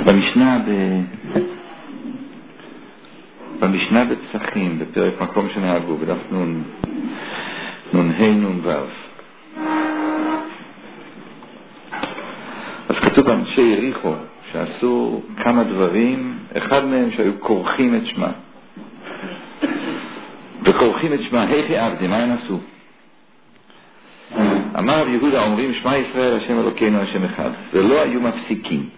במשנה בפסחים, בפרק מקום שנהגו, בדף נ"ה. אז כתוב אנשי יריחו שעשו כמה דברים, אחד מהם שהיו כורכים את שמה. וכורכים את שמה, היכי עבדי, מה הם עשו? אמר רב יהודה, אומרים שמע ישראל השם אלוקינו השם אחד, ולא היו מפסיקים.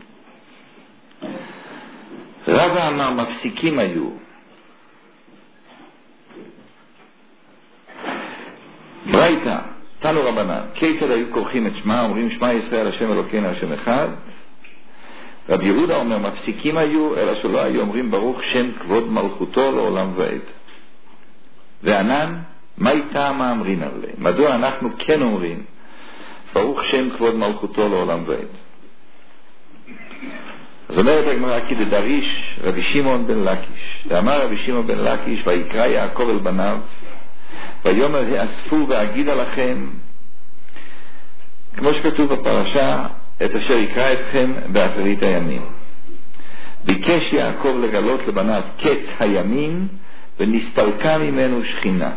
רבא אמר מפסיקים היו. ברייתא, תנו רבנן, כיצד היו כורכים את שמה, אומרים שמע ישראל השם אלוקינו השם אחד. רב יהודה אומר מפסיקים היו, אלא שלא היו אומרים ברוך שם כבוד מלכותו לעולם ועד. וענן, מה איתה מאמרין עליהם? מדוע אנחנו כן אומרים ברוך שם כבוד מלכותו לעולם ועד? אז אומרת הגמרא, כי דריש רבי שמעון בן לקיש, ואמר רבי שמעון בן לקיש, ויקרא יעקב אל בניו, ויאמר האספו ואגידה לכם, כמו שכתוב בפרשה, את אשר יקרא אתכם באחרית הימים. ביקש יעקב לגלות לבניו קץ הימים, ונסתלקה ממנו שכינה.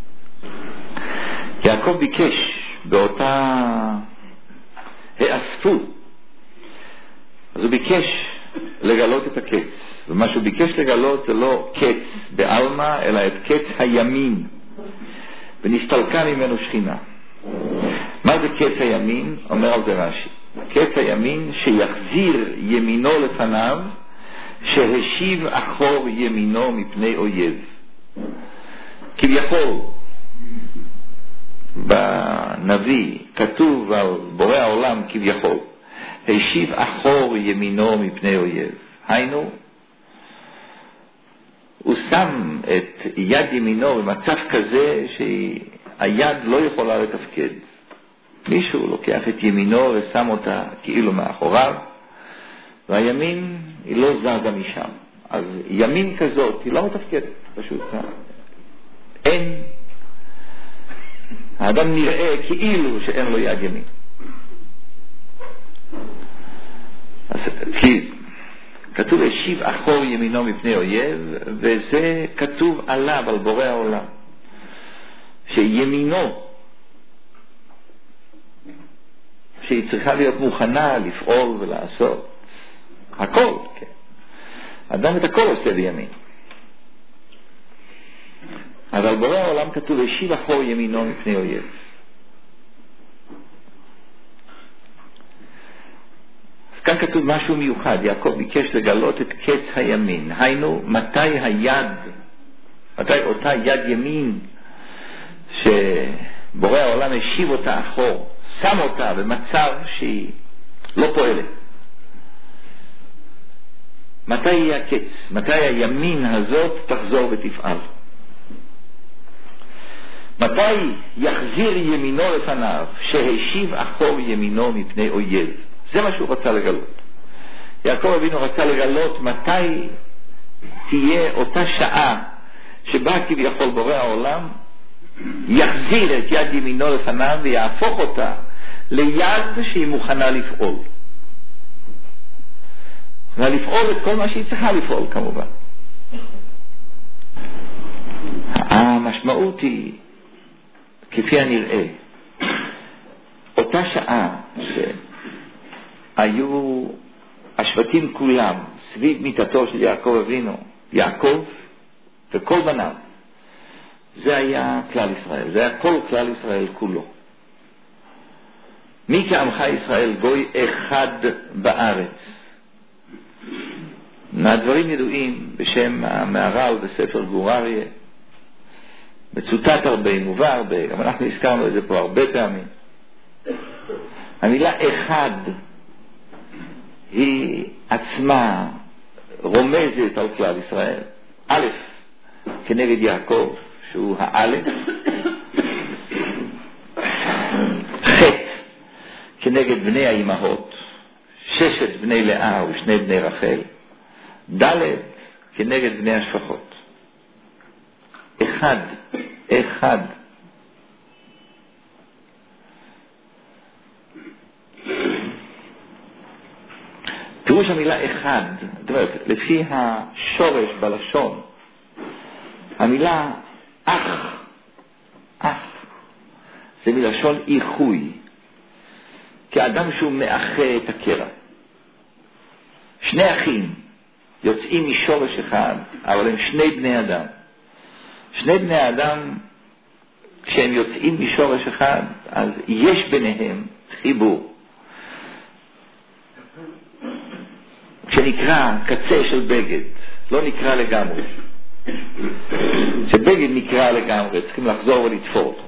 יעקב ביקש באותה האספו, אז הוא ביקש לגלות את הקץ, ומה שהוא ביקש לגלות זה לא קץ בעלמא, אלא את קץ הימים, ונסתלקה ממנו שכינה. מה זה קץ הימים? אומר על זה רש"י, קץ הימים שיחזיר ימינו לפניו, שהשיב אחור ימינו מפני אויב. כביכול בנביא כתוב על בורא העולם כביכול השיב אחור ימינו מפני אויב, היינו הוא שם את יד ימינו במצב כזה שהיד לא יכולה לתפקד. מישהו לוקח את ימינו ושם אותה כאילו מאחוריו, והימין היא לא זזה משם. אז ימין כזאת היא לא מתפקדת, פשוט אין, האדם נראה כאילו שאין לו יד ימין. אז כתוב השיב אחור ימינו מפני אויב, וזה כתוב עליו, על בורא העולם, שימינו שהיא צריכה להיות מוכנה לפעול ולעשות הכל, כן. אדם את הכל עושה בימין. אז על בורא העולם כתוב השיב אחור ימינו מפני אויב. אז כאן כתוב משהו מיוחד, יעקב ביקש לגלות את קץ הימין, היינו מתי אותה יד ימין שבורא העולם השיב אותה אחור, שם אותה במצב שהיא לא פועלת. מתי יהיה הקץ? מתי הימין הזאת תחזור ותפעל? מתי יחזיר ימינו לפניו, שהשיב אחור ימינו מפני אויב? זה מה שהוא רצה לגלות. יעקב אבינו רצה לגלות מתי תהיה אותה שעה שבה כביכול בורא העולם יחזיר את יד ימינו לפניו ויהפוך אותה ליד שהיא מוכנה לפעול. ולפעול את כל מה שהיא צריכה לפעול כמובן. המשמעות היא כפי הנראה, אותה שעה שהיו השבטים כולם סביב מיטתו של יעקב אבינו, יעקב וכל בניו, זה היה כלל ישראל, זה היה כל כלל ישראל כולו. מי כעמך ישראל גוי אחד בארץ. מהדברים ידועים בשם המהר"ל בספר גור אריה, מצוטט הרבה, מובא הרבה, גם אנחנו הזכרנו את זה פה הרבה פעמים. המילה אחד היא עצמה רומזת על כלל ישראל. א' כנגד יעקב שהוא האלף, ח' כנגד בני האימהות, ששת בני לאה ושני בני רחל, ד' כנגד בני השפחות. אחד. פירוש המילה אחד, זאת אומרת, לפי השורש בלשון, המילה אח, זה מלשון איחוי, כאדם שהוא מאחה את הקרע. שני אחים יוצאים משורש אחד, אבל הם שני בני אדם. שני בני אדם, כשהם יוצאים משורש אחד, אז יש ביניהם חיבור. שנקרא קצה של בגד, לא נקרא לגמרי. שבגד נקרא לגמרי, צריכים לחזור ולתפור אותו.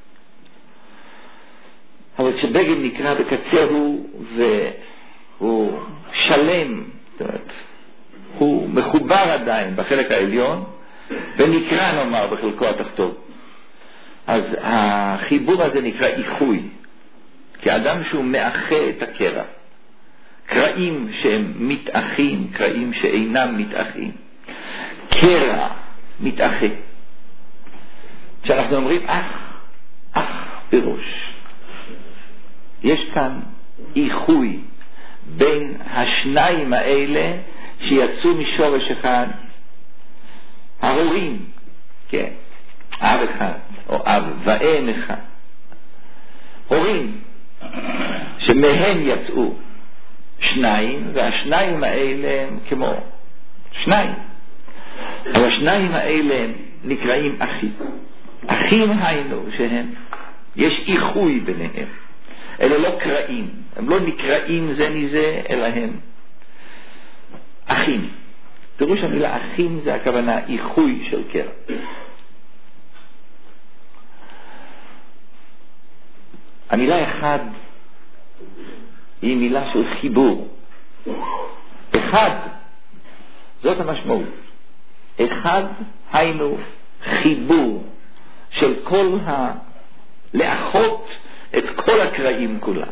אבל כשבגד נקרא בקצהו, והוא שלם, זאת אומרת, הוא מחובר עדיין בחלק העליון, ונקרא נאמר בחלקו התחתון. אז החיבור הזה נקרא איחוי, כאדם שהוא מאחה את הקרע. קרעים שהם מתאחים, קרעים שאינם מתאחים. קרע מתאחה. כשאנחנו אומרים אח פירוש, יש כאן איחוי בין השניים האלה שיצאו משורש אחד, ההורים, כן, אב אחד או אב ואם אחד, הורים שמהם יצאו שניים, והשניים האלה הם כמו שניים, אבל השניים האלה נקראים אחים. אחים היינו שהם, יש איחוי ביניהם, אלה לא קרעים, הם לא נקראים זה מזה, אלא הם אחים. פירוש המילה אחים זה הכוונה איחוי של קרע. המילה אחד היא מילה של חיבור. אחד, זאת המשמעות. אחד היינו חיבור של כל לאחות את כל הקרעים כולם.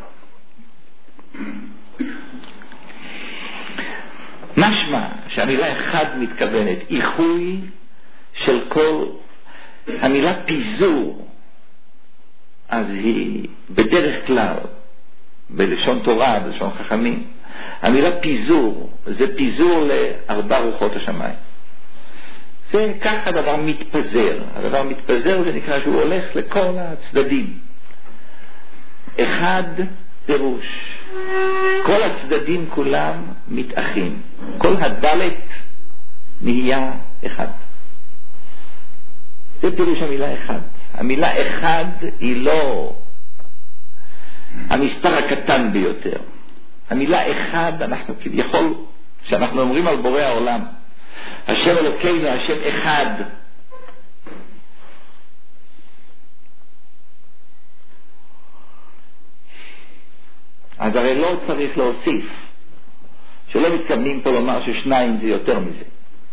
משמע שהמילה אחד מתכוונת איחוי של כל, המילה פיזור, אז היא בדרך כלל בלשון תורה, בלשון חכמים, המילה פיזור זה פיזור לארבע רוחות השמיים. זה כך הדבר מתפזר. הדבר מתפזר זה נקרא שהוא הולך לכל הצדדים. אחד פירוש, כל הצדדים כולם מתאחים, כל הדלת נהיה אחד. זה פירוש המילה אחד. המילה אחד היא לא המספר הקטן ביותר. המילה אחד, אנחנו כביכול, שאנחנו אומרים על בורא העולם, השם אלוקינו, השם אחד, אז הרי לא צריך להוסיף, שלא מתכוונים פה לומר ששניים זה יותר מזה,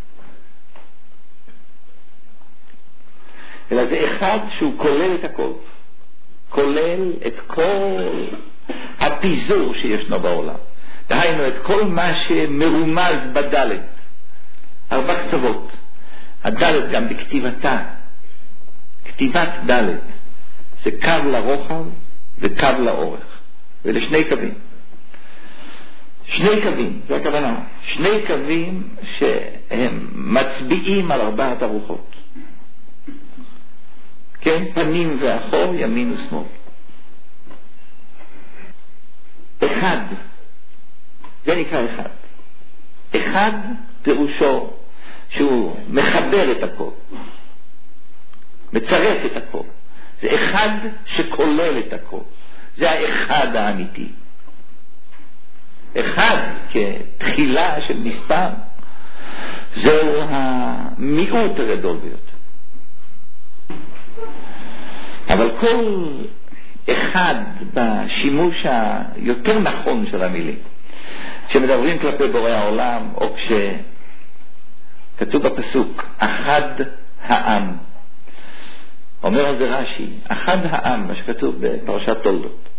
אלא זה אחד שהוא כולל את הכל, כולל את כל הפיזור שישנו בעולם, דהיינו את כל מה שמרומז בדלת, ארבע קצוות. הדלת גם בכתיבתה, כתיבת דלת זה קו לרוחב וקו לאורך, ולשני קווים, שני קווים, זה הכוונה, שני קווים שהם מצביעים על ארבעת הרוחות, כן, פנים ואחור, ימין ושמאל. אחד, זה נקרא אחד. אחד פירושו שהוא מחבר את הכל, מצרף את הכל. זה אחד שכולל את הכל. זה האחד האמיתי. אחד כתחילה של מספר, זהו המיעוט הגדול ביותר. אבל כל אחד בשימוש היותר נכון של המילים, כשמדברים כלפי בורא העולם, או כשכתוב בפסוק אחד העם, אומר על זה רש"י, אחד העם, מה שכתוב בפרשת תולדות,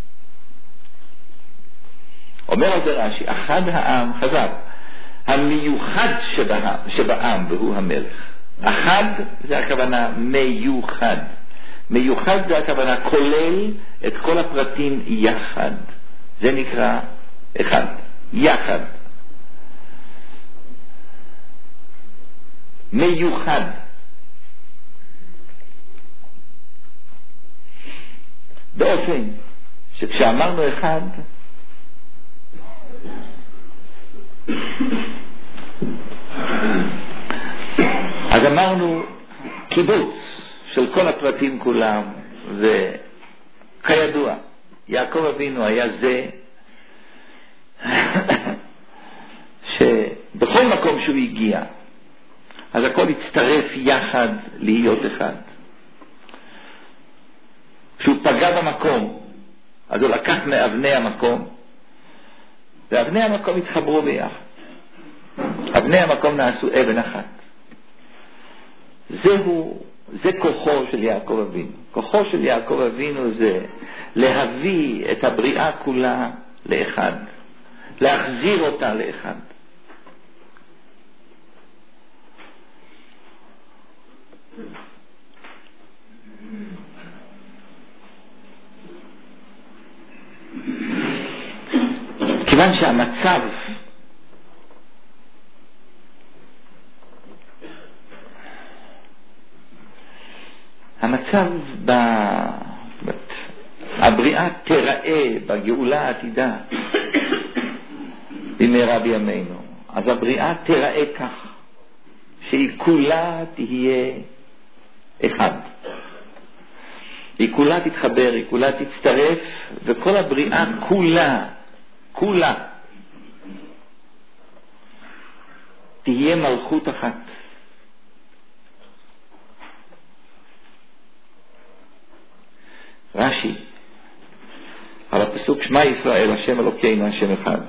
אומר על זה רש"י, אחד העם, חזק, המיוחד שבעם והוא המלך. אחד זה הכוונה מיוחד. מיוחד זה הכוונה כולל את כל הפרטים יחד, זה נקרא אחד. יחד, מיוחד. באופן שכשאמרנו אחד, אז אמרנו קיבוץ של כל הפרטים כולם, וכידוע יעקב אבינו היה זה שבכל מקום שהוא הגיע אז הכל הצטרף יחד להיות אחד. כשהוא פגע במקום אז הוא לקח מאבני המקום, ואבני המקום התחברו ביחד, אבני המקום נעשו אבן אחת. זה כוחו של יעקב אבינו. כוחו של יעקב אבינו זה להביא את הבריאה כולה לאחד, להחזיר אותה לאחד. כיוון שהמצב הבריאה תיראה בגאולה העתידה במהרה בימינו, אז הבריאה תיראה כך שהיא כולה תהיה אחד, היא כולה תתחבר, היא כולה תצטרף, וכל הבריאה כולה תהיה מלכות אחת. רש"י על הפסוק שמע ישראל השם אלוקינו השם אחד,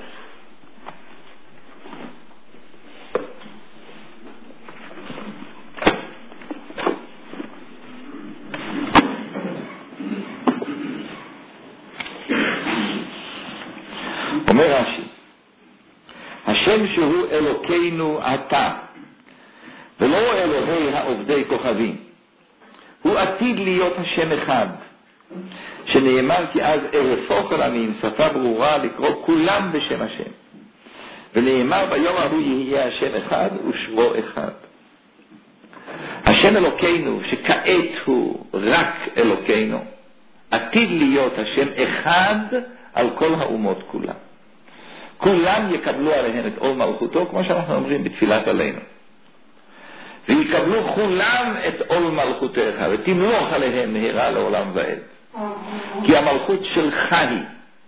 אומר רש"י, השם שהוא אלוקינו אתה ולא אלוהי העובדי כוכבים, הוא עתיד להיות השם אחד, שנאמר כי אז ארפוך עולמים, שפה ברורה לקרוא כולם בשם השם, ונאמר ביום ההוא יהיה השם אחד ושמו אחד. השם אלוקינו שכעת הוא רק אלוקינו עתיד להיות השם אחד על כל האומות כולם, כולם יקבלו עליהם את עול מלכותו, כמו שאנחנו אומרים בתפילת עלינו, ויקבלו כולם את עול מלכותך ותמלוך עליהם מהרה לעולם ועד, כי המלכות שלך היא.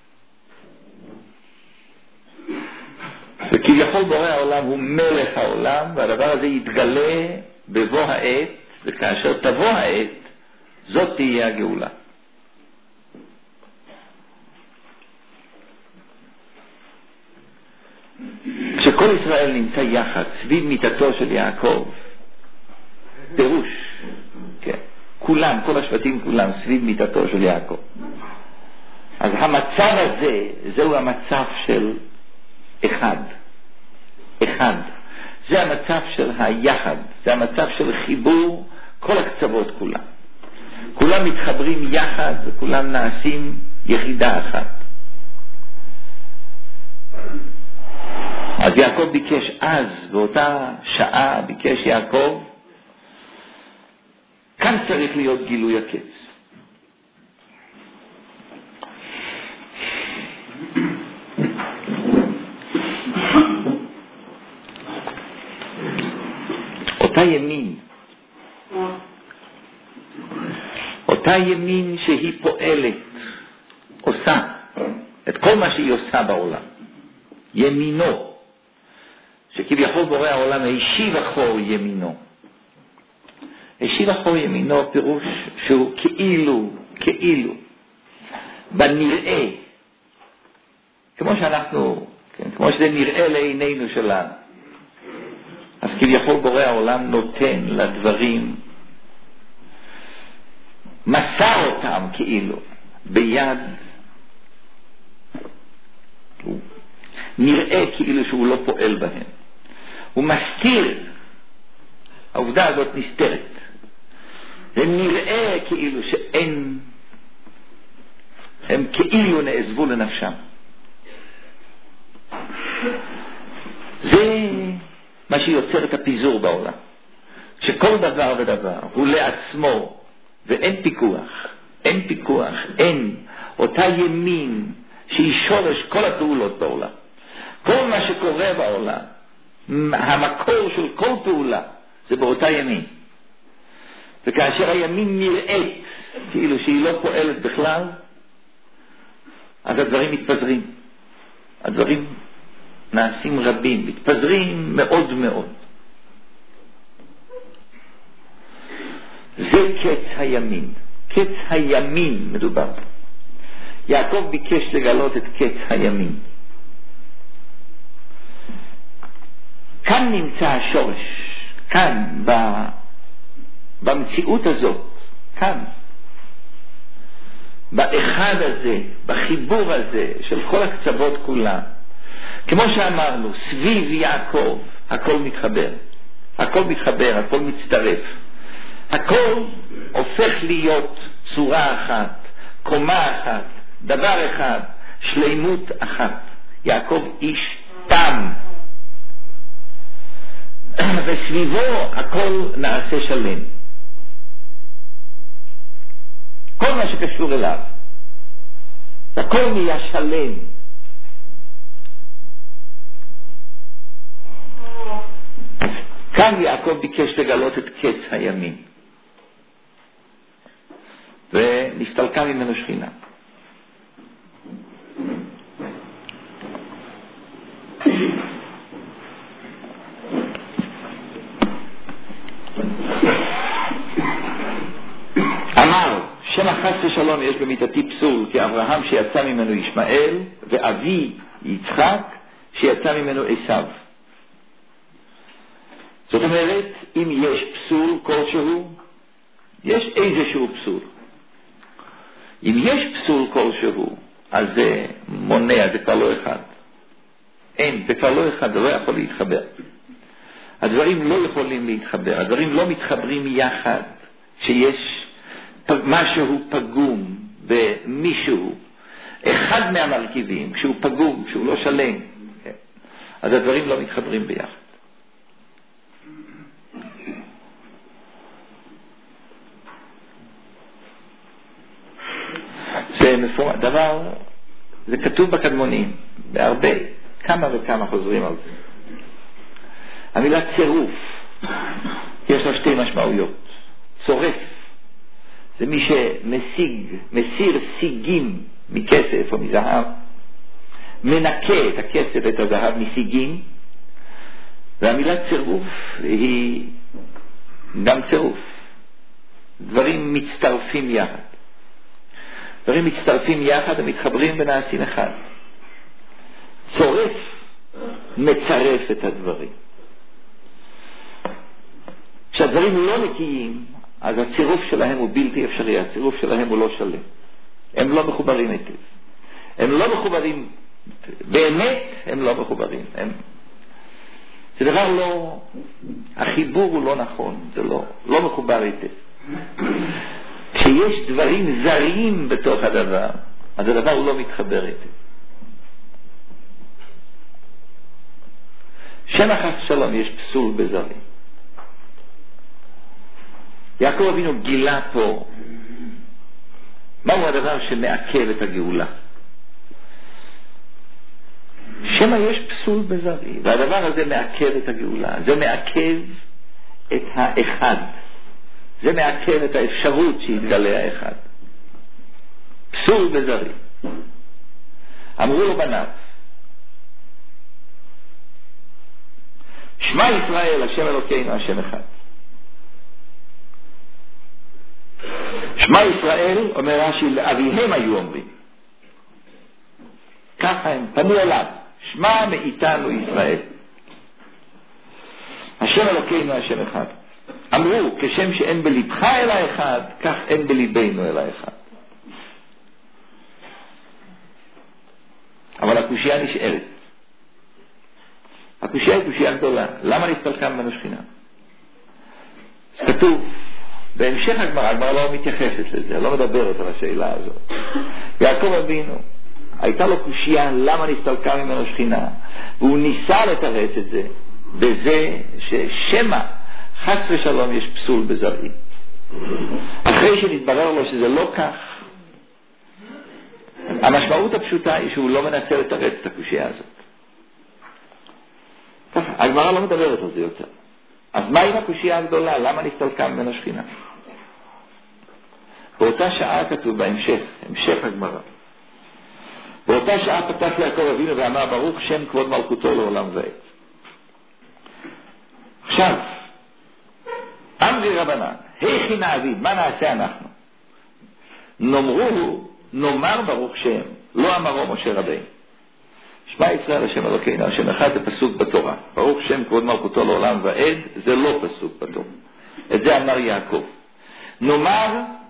וכביכול בורא העולם הוא מלך העולם, והדבר הזה יתגלה בבוא העת, וכאשר תבוא העת זאת תהיה הגאולה. כשכל ישראל נמצא יחד סביב מיטתו של יעקב, פירוש, כן, כולם, כל השבטים כולם סביב מיטתו של יעקב, אז המצב הזה זהו המצב של אחד. זה המצב של היחד, זה המצב של חיבור כל הקצוות כולם מתחברים יחד וכולם נעשים יחידה אחת. אז יעקב ביקש אז, באותה שעה ביקש יעקב, כאן צריך להיות גילוי הקץ. אותה ימין שהיא פועלת, עושה את כל מה שהיא עושה בעולם, ימינו, שכביכול בורא העולם השיב אחור ימינו. השיב אחור ימינו פירוש שהוא כאילו בנראה, כמו שאנחנו, כמו שזה נראה לעינינו שלנו, אז כביכול בורא העולם נותן לדברים, מסר אותם כאילו ביד, נראה כאילו שהוא לא פועל בהם, הוא מסתיר, העובדה הזאת נסתרת, זה נראה כאילו שאין, הם כאילו נעזבו לנפשם. זה מה שיוצר את הפיזור בעולם. שכל דבר ודבר הוא לעצמו, ואין פיקוח, אין אותה ימין שהיא שורש כל הפעולות בעולם. כל מה שקורה בעולם, המקור של כל פעולה, זה באותה ימין. וכאשר הימין נראית כאילו שהיא לא פועלת בכלל, אז הדברים מתפזרים. הדברים נעשים רבים, מתפזרים מאוד מאוד. זה קץ הימין. קץ הימין מדובר. יעקב ביקש לגלות את קץ הימין. כאן נמצא השורש. כאן, במציאות הזאת. כאן. באחד הזה, בחיבור הזה של כל הקצוות כולם. כמו שאמרנו, סביב יעקב הכל מתחבר. הכל מתחבר, הכל מצטרף. הכל הופך להיות צורה אחת, קומה אחת, דבר אחד, שלימות אחת. יעקב איש תם. וסביבו הכל נעשה שלם. כל מה שקשור אליו. הכל נהיה שלם. כאן יעקב ביקש לגלות את קץ הימין. ונסתלקה ממנו שכינה. אמר, שם חס ושלום יש במיתתי פסול, כי אברהם שיצא ממנו ישמעאל, ואבי יצחק שיצא ממנו עשיו. זאת אומרת, אם יש פסול כלשהו, יש איזשהו פסול. אם יש פסול כלשהו, אז זה מונע, זה כבר לא אחד. אין, זה כבר לא אחד, זה לא יכול להתחבר. הדברים לא יכולים להתחבר, הדברים לא מתחברים יחד, שיש משהו פגום במישהו, אחד מהמרכיבים, כשהוא פגום, כשהוא לא שלם, אז הדברים לא מתחברים ביחד. זה מפורט, דבר, זה כתוב בקדמונים, בהרבה, כמה וכמה חוזרים על זה. המילה צירוף, יש לה שתי משמעויות. צורף, זה מי מסיר סיגים מכסף או מזהב, מנקה את הכסף ואת הזהב מסיגים, והמילה צירוף היא גם צירוף. דברים מצטרפים יחד. דברים מצטרפים יחד ומתחברים ונעשים אחד. צורף מצרף את הדברים. כשהדברים לא נקיים, אז הצירוף שלהם הוא בלתי אפשרי, הצירוף שלהם הוא לא שלם. הם לא מחוברים היטב. הם לא מחוברים, באמת הם לא מחוברים. זה דבר לא, החיבור הוא לא נכון, זה לא מחובר היטב. כשיש דברים זרים בתוך הדבר, אז הדבר לא מתחבר היטב. שם חס ושלום יש פסול בזרים. יעקב אבינו גילה פה מהו הדבר שמעכב את הגאולה. שמה יש פסול בזרי, והדבר הזה מעכב את הגאולה. זה מעכב את האחד. זה מעכב את האפשרות שיתגלה האחד. פסול בזרי. אמרו לו בניו, שמע ישראל, השם אלוקינו, השם אחד. שמע ישראל, אומר רש"י, לאביהם היו אומרים. ככה הם פנו אליו, שמע מאיתנו ישראל. השם אלוקינו, השם אחד. אמרו, כשם שאין בלבך אלא אחד, כך אין בליבנו אלא אחד. אבל הקושיה נשארת. הקושיה היא קושיה גדולה. למה נסתלקה ממנו שכינה? כתוב, בהמשך הגמרא לא מתייחסת לזה, לא מדברת על השאלה הזאת. יעקב אבינו, הייתה לו קושיה למה נסתלקה ממנו שכינה, והוא ניסה לתרץ את זה. בזה ששמא חס ושלום יש פסול בזרעים. אחרי שנתברר לו שזה לא כך, המשמעות הפשוטה היא שהוא לא מנסה לתרץ את הקושיה הזאת. ככה, הגמרא לא מדברת על זה יותר. אז מה עם הקושיה הגדולה? למה נסתלקה ממנו שכינה? באותה שעה כתוב בהמשך, המשך הגמרא. באותה שעה פתח יעקב אבינו ואמר ברוך שם כבוד מלכותו לעולם ועד. עכשיו, אמרי רבנן, היכי נעביד, מה נעשה אנחנו? נאמר ברוך שם, לא אמרו משה רבינו. שמע ישראל השם אלוקינו, השם אחד זה פסוק בתורה. ברוך שם כבוד מלכותו לעולם ועד, זה לא פסוק בתורה. את זה אמר יעקב. נאמר,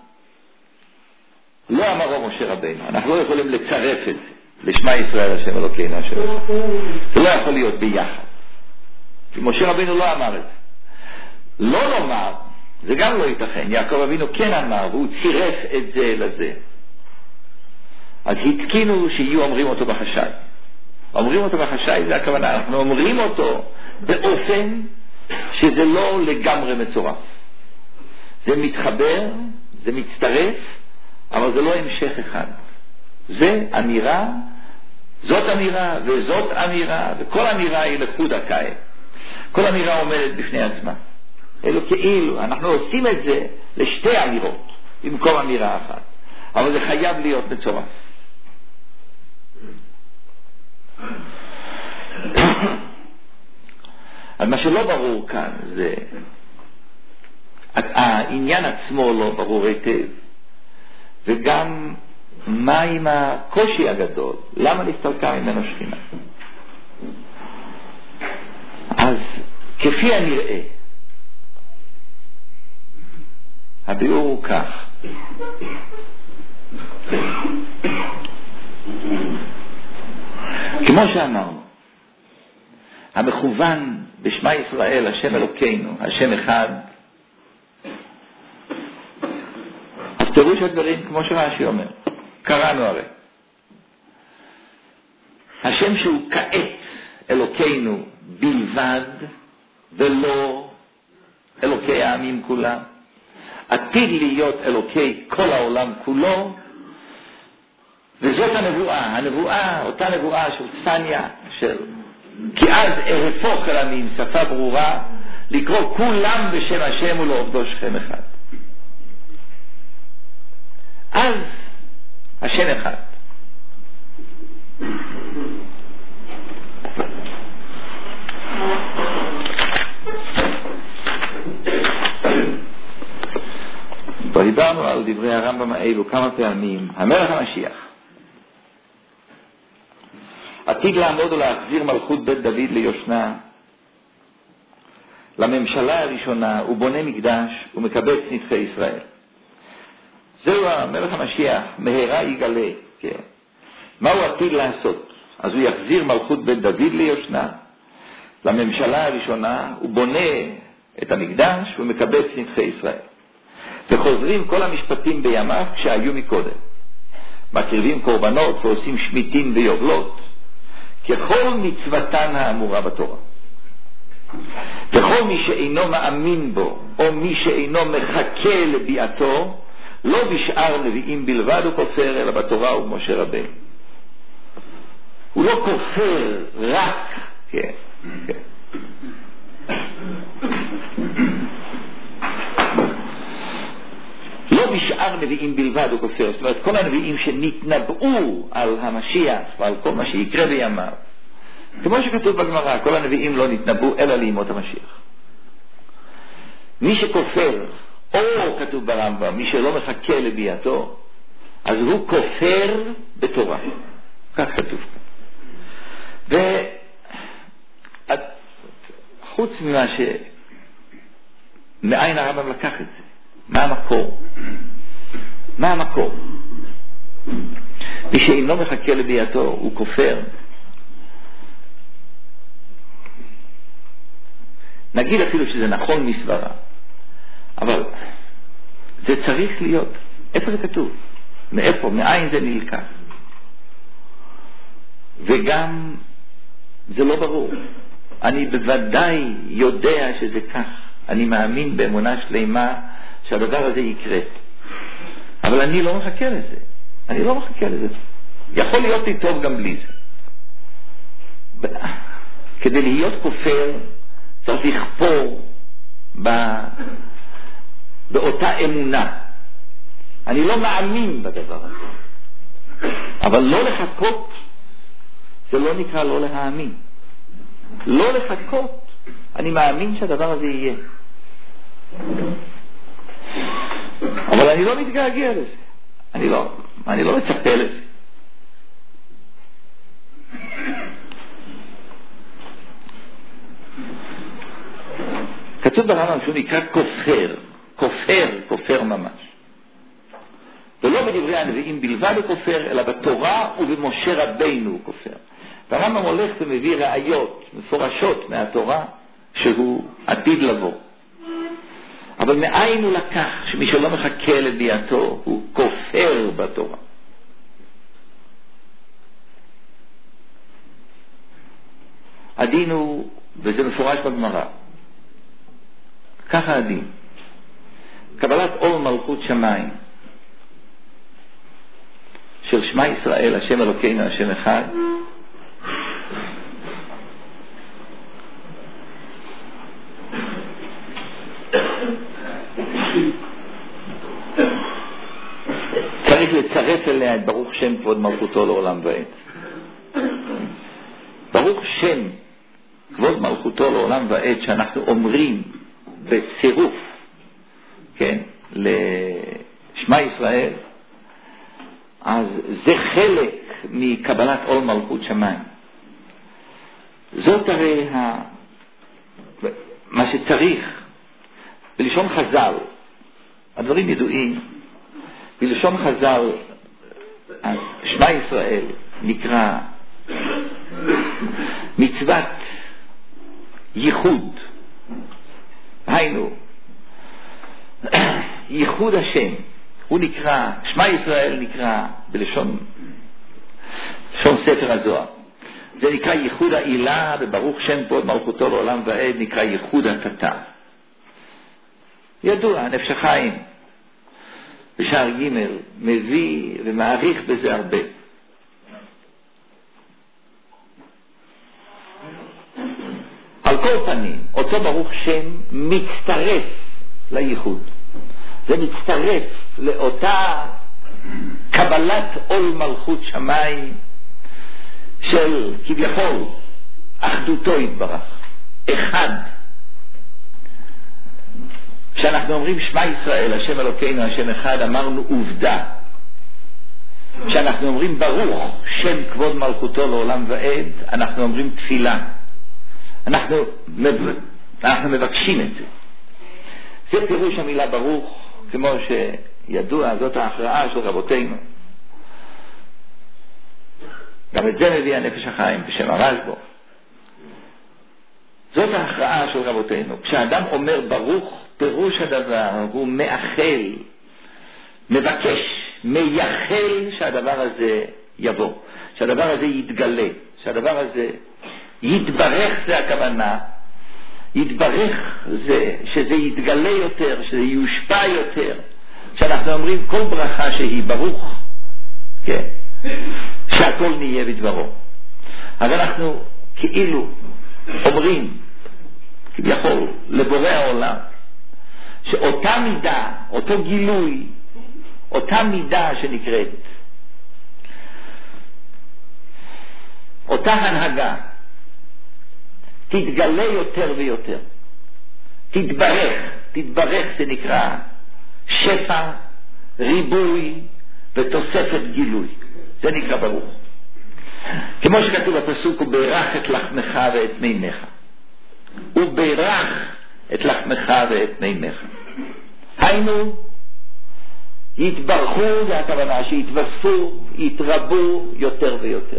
לא אמרו משה רבינו. אנחנו לא יכולים לצרף את זה לשמע ישראל השם אלוקינו, השם אחד. זה לא יכול להיות ביחד. כי משה רבינו לא אמר את זה. לא לומר, זה גם לא ייתכן. יעקב אבינו כן אמר, והוא צירף את זה לזה. אז התקינו שיהיו אומרים אותו בחשאי. אומרים אותו בחשאי, זה הכוונה. אנחנו אומרים אותו באופן שזה לא לגמרי מצורף. זה מתחבר, זה מצטרף, אבל זה לא המשך אחד. זה אמירה, זאת אמירה וזאת אמירה, וכל אמירה היא לחוד הקיים. כל אמירה עומדת בפני עצמה. אלו כאילו, אנחנו עושים את זה לשתי אמירות, במקום אמירה אחת. אבל זה חייב להיות מצורף. אז מה שלא ברור כאן זה העניין עצמו לא ברור היטב, וגם מה עם הקושי הגדול, למה נסתלקה ממנו שכינה. אז כפי הנראה הביאור הוא כך, כמו שאמרנו, המכוון בשמע ישראל השם אלוקינו, השם אחד, אז פירוש הדברים כמו שרש"י אומר, קראנו הרי השם שהוא כעת אלוקינו בלבד ולא אלוקי העמים כולם, עתיד להיות אלוקי כל העולם כולו, וזאת הנבואה, אותה נבואה של צפניה, כי אז אהפוך אל עמים, שפה ברורה, לקרוא כולם בשם השם ולעובדו שכם אחד. אז השם אחד. דיברנו על דברי הרמב"ם האלו כמה פעמים. המלך המשיח עתיד לעמוד ולהחזיר מלכות בית דוד ליושנה, לממשלה הראשונה, הוא בונה מקדש ומקבץ נדחי ישראל. זהו המלך המשיח, מהרה יגלה, כן. מה הוא עתיד לעשות? אז הוא יחזיר מלכות בית דוד ליושנה, לממשלה הראשונה, הוא בונה את המקדש ומקבץ נדחי ישראל. וחוזרים כל המשפטים בימיו כשהיו מקודם. מקריבים קורבנות ועושים שמיטים ויובלות, ככל מצוותן האמורה בתורה. וכל מי שאינו מאמין בו, או מי שאינו מחכה לביאתו, לא בשאר נביאים בלבד הוא כופר, אלא בתורה ובמשה רבינו. הוא לא כופר רק, כן, כן. לא בשאר נביאים בלבד הוא כופר, זאת אומרת כל הנביאים שנתנבאו על המשיח ועל כל מה שיקרה בימיו, כמו שכתוב בגמרא, כל הנביאים לא נתנבאו אלא לימות המשיח. מי שכופר, או כתוב ברמב"ם, מי שלא מחכה לביאתו, אז הוא כופר בתורה. כך כתוב. וחוץ ממה מאין הרמב"ם לקח את זה, מה המקור? מה המקור? מי שאינו מחכה לביאתו הוא כופר. נגיד אפילו שזה נכון מסברה, אבל זה צריך להיות. איפה זה כתוב? מאיפה? מאין זה נלקח? וגם זה לא ברור. אני בוודאי יודע שזה כך. אני מאמין באמונה שלמה שהדבר הזה יקרה. אבל אני לא מחכה לזה. אני לא מחכה לזה. יכול להיות לי טוב גם בלי זה. כדי להיות כופר צריך לכפור באותה אמונה. אני לא מאמין בדבר הזה. אבל לא לחכות זה לא נקרא לא להאמין. לא לחכות. אני מאמין שהדבר הזה יהיה. אבל אני לא מתגעגע לזה. אני לא מצפה לזה. כתוב ברמב"ם שהוא נקרא כופר ממש. ולא בדברי הנביאים בלבד הוא כופר, אלא בתורה ובמשה רבינו הוא כופר. והרמב"ם הולך ומביא ראיות מפורשות מהתורה שהוא עתיד לבוא. אבל מאין הוא לקח שמי שלא מחכה לביאתו הוא כופר בתורה? הדין הוא, וזה מפורש בגמרא, ככה הדין, קבלת עול מלכות שמיים של שמע ישראל השם אלוקינו השם אחד, צריך לצרף אליה את ברוך שם כבוד מלכותו לעולם ועד. ברוך שם כבוד מלכותו לעולם ועד שאנחנו אומרים בצירוף, כן, לשמע ישראל, אז זה חלק מקבלת עול מלכות שמיים. זאת הרי מה שצריך. בלשון חז"ל, הדברים ידועים, בלשון חז"ל, שמע ישראל נקרא מצוות ייחוד. היינו, ייחוד השם, הוא נקרא, שמע ישראל נקרא בלשון ספר הזוהר. זה נקרא ייחוד העילה, בברוך שם כבוד מלכותו לעולם ועד נקרא ייחוד התתה. ידוע, נפש החיים בשער ג' מביא ומעריך בזה הרבה. על כל פנים, אותו ברוך שם מצטרף לייחוד. זה מצטרף לאותה קבלת עול מלכות שמיים של כביכול אחדותו יתברך. אחד. כשאנחנו אומרים שמע ישראל השם אלוקינו השם אחד, אמרנו עובדה. כשאנחנו אומרים ברוך שם כבוד מלכותו לעולם ועד, אנחנו אומרים תפילה. אנחנו מבקשים את זה. זה פירוש המילה ברוך, כמו שידוע, זאת ההכרעה של רבותינו. גם את זה מביא הנפש החיים בשם הרשב"א. זאת ההכרעה של רבותינו. כשאדם אומר ברוך, פירוש הדבר הוא מאחל, מבקש, מייחל שהדבר הזה יבוא, שהדבר הזה יתגלה, שהדבר הזה יתברך, זה הכוונה. יתברך זה שזה יתגלה יותר, שזה יושפע יותר. כשאנחנו אומרים כל ברכה שהיא ברוך, כן, שהכל נהיה בדברו. אז אנחנו כאילו אומרים כביכול לבורא העולם שאותה מידה, אותו גילוי, אותה מידה שנקראת, אותה הנהגה תתגלה יותר ויותר, תתברך, זה נקרא שפע, ריבוי ותוספת גילוי. זה נקרא ברוך. כמו שכתוב בפסוק, הוא בירך את לחמך ואת מימיך. הוא בירך את לחמך ואת מימיך. היינו, יתברכו, זה הכוונה, שיתווספו, יתרבו יותר ויותר.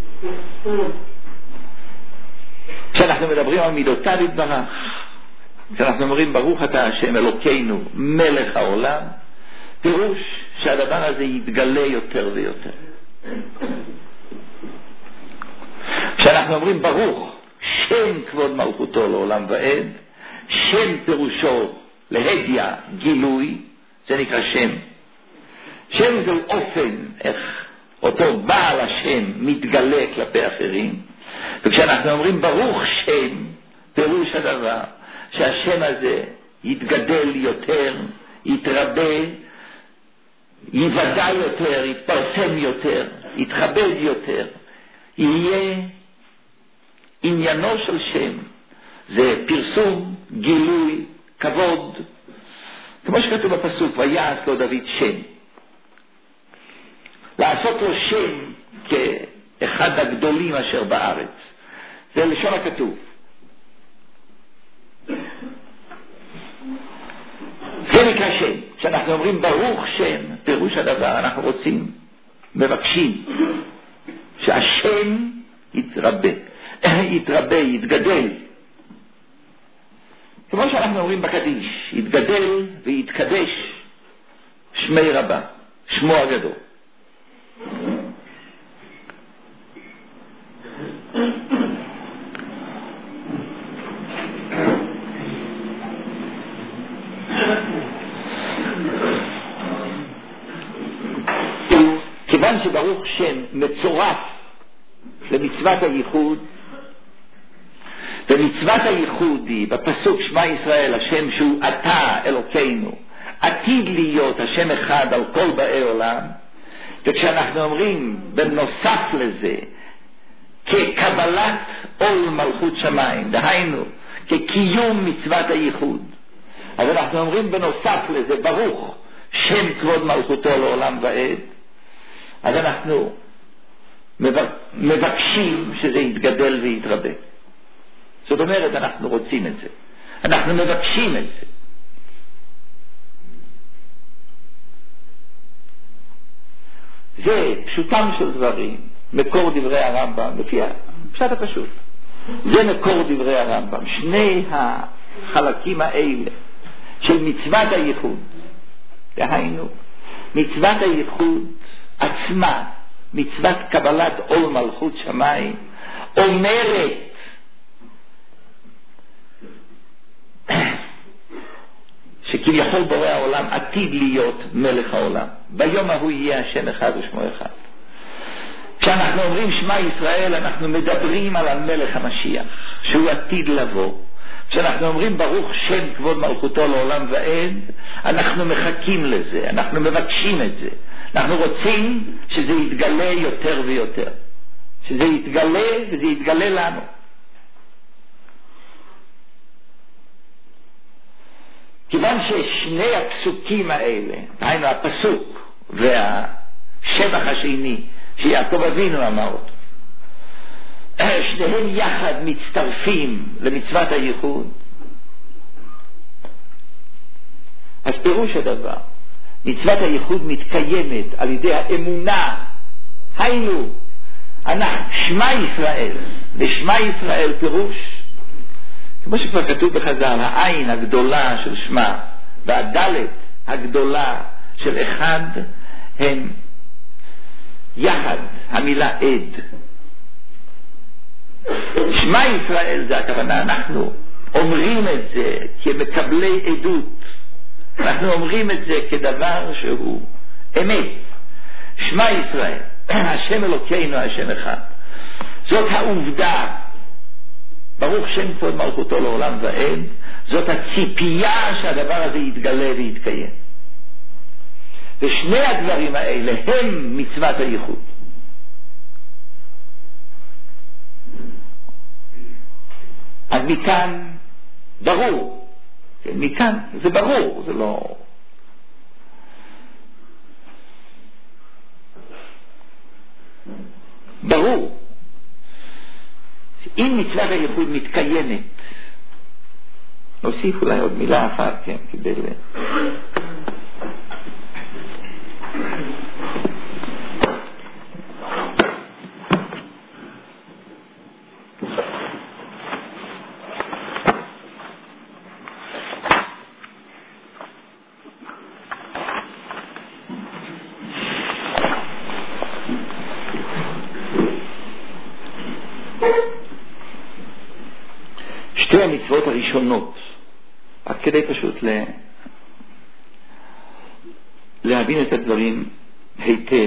כשאנחנו מדברים על מידותיו יתברך, כשאנחנו אומרים ברוך אתה השם אלוקינו מלך העולם, פירוש שהדבר הזה יתגלה יותר ויותר. כשאנחנו אומרים ברוך שם כבוד מלכותו לעולם ועד. שם פירושו להדיה, גילוי, זה נקרא שם. שם זה אופן איך אותו בעל השם מתגלה כלפי אחרים. וכשאנחנו אומרים ברוך שם, פירוש הדבר שהשם הזה יתגדל יותר, יתרבה, יוודע יותר, יתפרסם יותר, יתכבד יותר, יהיה עניינו של שם. זה פרסום, גילוי, כבוד. כמו שכתוב בפסוק, ויעש לו דוד שם. לעשות לו שם כאחד הגדולים אשר בארץ. זה לשון הכתוב. זה נקרא שם. כשאנחנו אומרים ברוך שם, פירוש הדבר, אנחנו רוצים, מבקשים, שהשם יתרבה, יתגדל. כמו שאנחנו אומרים בקדיש, יתגדל ויתקדש שמי רבה, שמו הגדול. כיוון שברוך שם מצורף למצוות הייחוד, ומצוות הייחוד היא בפסוק שמע ישראל, השם שהוא אתה אלוקינו, עתיד להיות השם אחד על כל באי עולם. וכשאנחנו אומרים בנוסף לזה כקבלת עול מלכות שמיים, דהיינו כקיום מצוות הייחוד, אז אנחנו אומרים בנוסף לזה ברוך שם כבוד מלכותו לעולם ועד. אז אנחנו מבקשים שזה יתגדל ויתרבה. זאת אומרת, אנחנו רוצים את זה, אנחנו מבקשים את זה. זה פשוטם של דברים, מקור דברי הרמב"ם, לפי הפשט הפשוט. זה מקור דברי הרמב"ם. שני החלקים האלה של מצוות הייחוד, דהיינו מצוות הייחוד עצמה, מצוות קבלת עול מלכות שמיים, אומרת שכביכול בורא העולם עתיד להיות מלך העולם. ביום ההוא יהיה השם אחד ושמו אחד. כשאנחנו אומרים שמע ישראל, אנחנו מדברים על המלך המשיח שהוא עתיד לבוא. כשאנחנו אומרים ברוך שם כבוד מלכותו לעולם ועד, אנחנו מחכים לזה, אנחנו מבקשים את זה, אנחנו רוצים שזה יתגלה יותר ויותר, שזה יתגלה וזה יתגלה לנו. כיוון ששני הפסוקים האלה, היינו הפסוק והשבח השני שיעקב אבינו אמר אותו, שניהם יחד מצטרפים למצוות הייחוד, אז פירוש הדבר, מצוות הייחוד מתקיימת על ידי האמונה. היינו, שמע ישראל, ושמע ישראל פירוש, כמו שכבר כתוב בחז"ל, העין הגדולה של שמע והדלת הגדולה של אחד הם יחד המילה עד. שמע ישראל זה הכוונה, אנחנו אומרים את זה כמקבלי עדות, אנחנו אומרים את זה כדבר שהוא אמת. שמע ישראל, השם אלוקינו השם אחד, זאת העובדה. ברוך שם כבוד מלכותו לעולם ועד, זאת הציפייה שהדבר הזה יתגלה ויתקיים. ושני הדברים האלה הם מצוות הייחוד. אז מכאן ברור, מכאן זה ברור, זה לא... ברור. אם מצוות הייחוד מתקיימת, נוסיף אולי עוד מילה אחת, כן, כדי שתי המצוות הראשונות, עד כדי פשוט להבין את הדברים היטב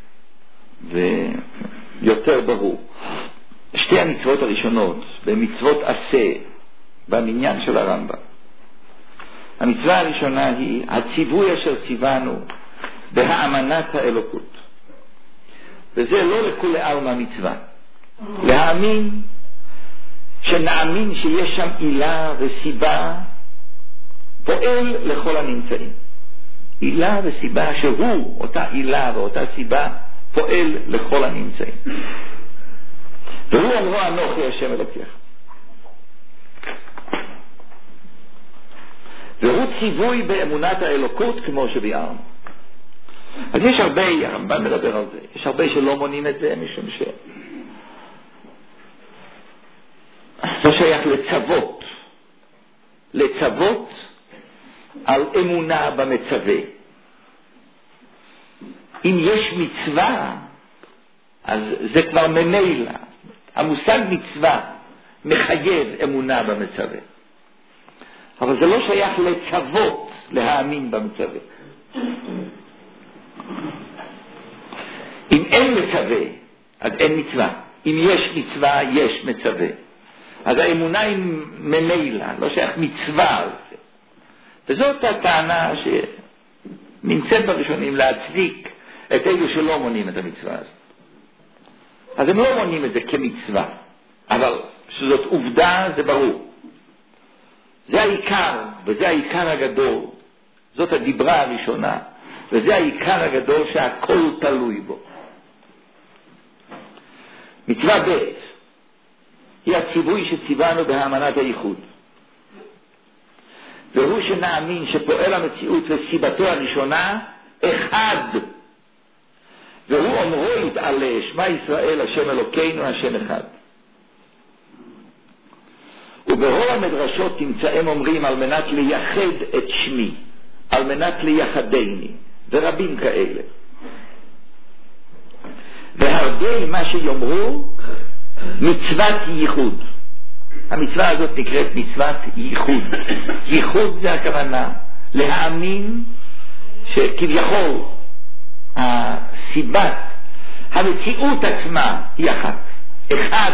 ויותר ברור. שתי המצוות הראשונות במצוות עשה במניין של הרמב"ם. המצווה הראשונה היא הציווי אשר ציוונו בהאמנת האלוקות, וזה לא לכולי עלמא מצווה, להאמין, שנאמין שיש שם עילה וסיבה פועל לכל הנמצאים. עילה וסיבה שהוא, אותה עילה ואותה סיבה, פועל לכל הנמצאים. והוא אמרו אנוכי השם אלוקיך. והוא ציווי באמונת האלוקות כמו שביארנו. אז יש הרבה, הרמב"ם מדבר על זה, יש הרבה שלא מונים את זה משום זה שייך לצוות. לצוות על אמונה במצווה. אם יש מצווה, אז זה כבר ממילא. המושג מצווה מחייב אמונה במצווה. אבל זה לא שייך לצוות להאמין במצווה. אם אין מצווה, אז אין מצווה. אם יש מצווה, יש מצווה. אז האמונה היא ממילא, לא שייך מצווה על זה. וזאת הטענה שנמצאת בראשונים להצדיק את אלו שלא מונים את המצווה הזאת. אז הם לא מונים את זה כמצווה, אבל שזאת עובדה זה ברור. זה העיקר, וזה העיקר הגדול. זאת הדיברה הראשונה, וזה העיקר הגדול שהכל תלוי בו. מצווה ב' היא הציווי שציוונו בהאמנת הייחוד. והוא שנאמין שפועל המציאות וסיבתו הראשונה אחד. והוא אומרו יתעלה, שמע ישראל השם אלוקינו השם אחד. וברוב המדרשות תמצאם אומרים על מנת לייחד את שמי, על מנת לייחדני, ורבים כאלה. והרבה מה שיאמרו מצוות ייחוד. המצווה הזאת נקראת מצוות ייחוד. ייחוד זה הכוונה להאמין שכביכול הסיבת, המציאות עצמה היא אחת, אחד.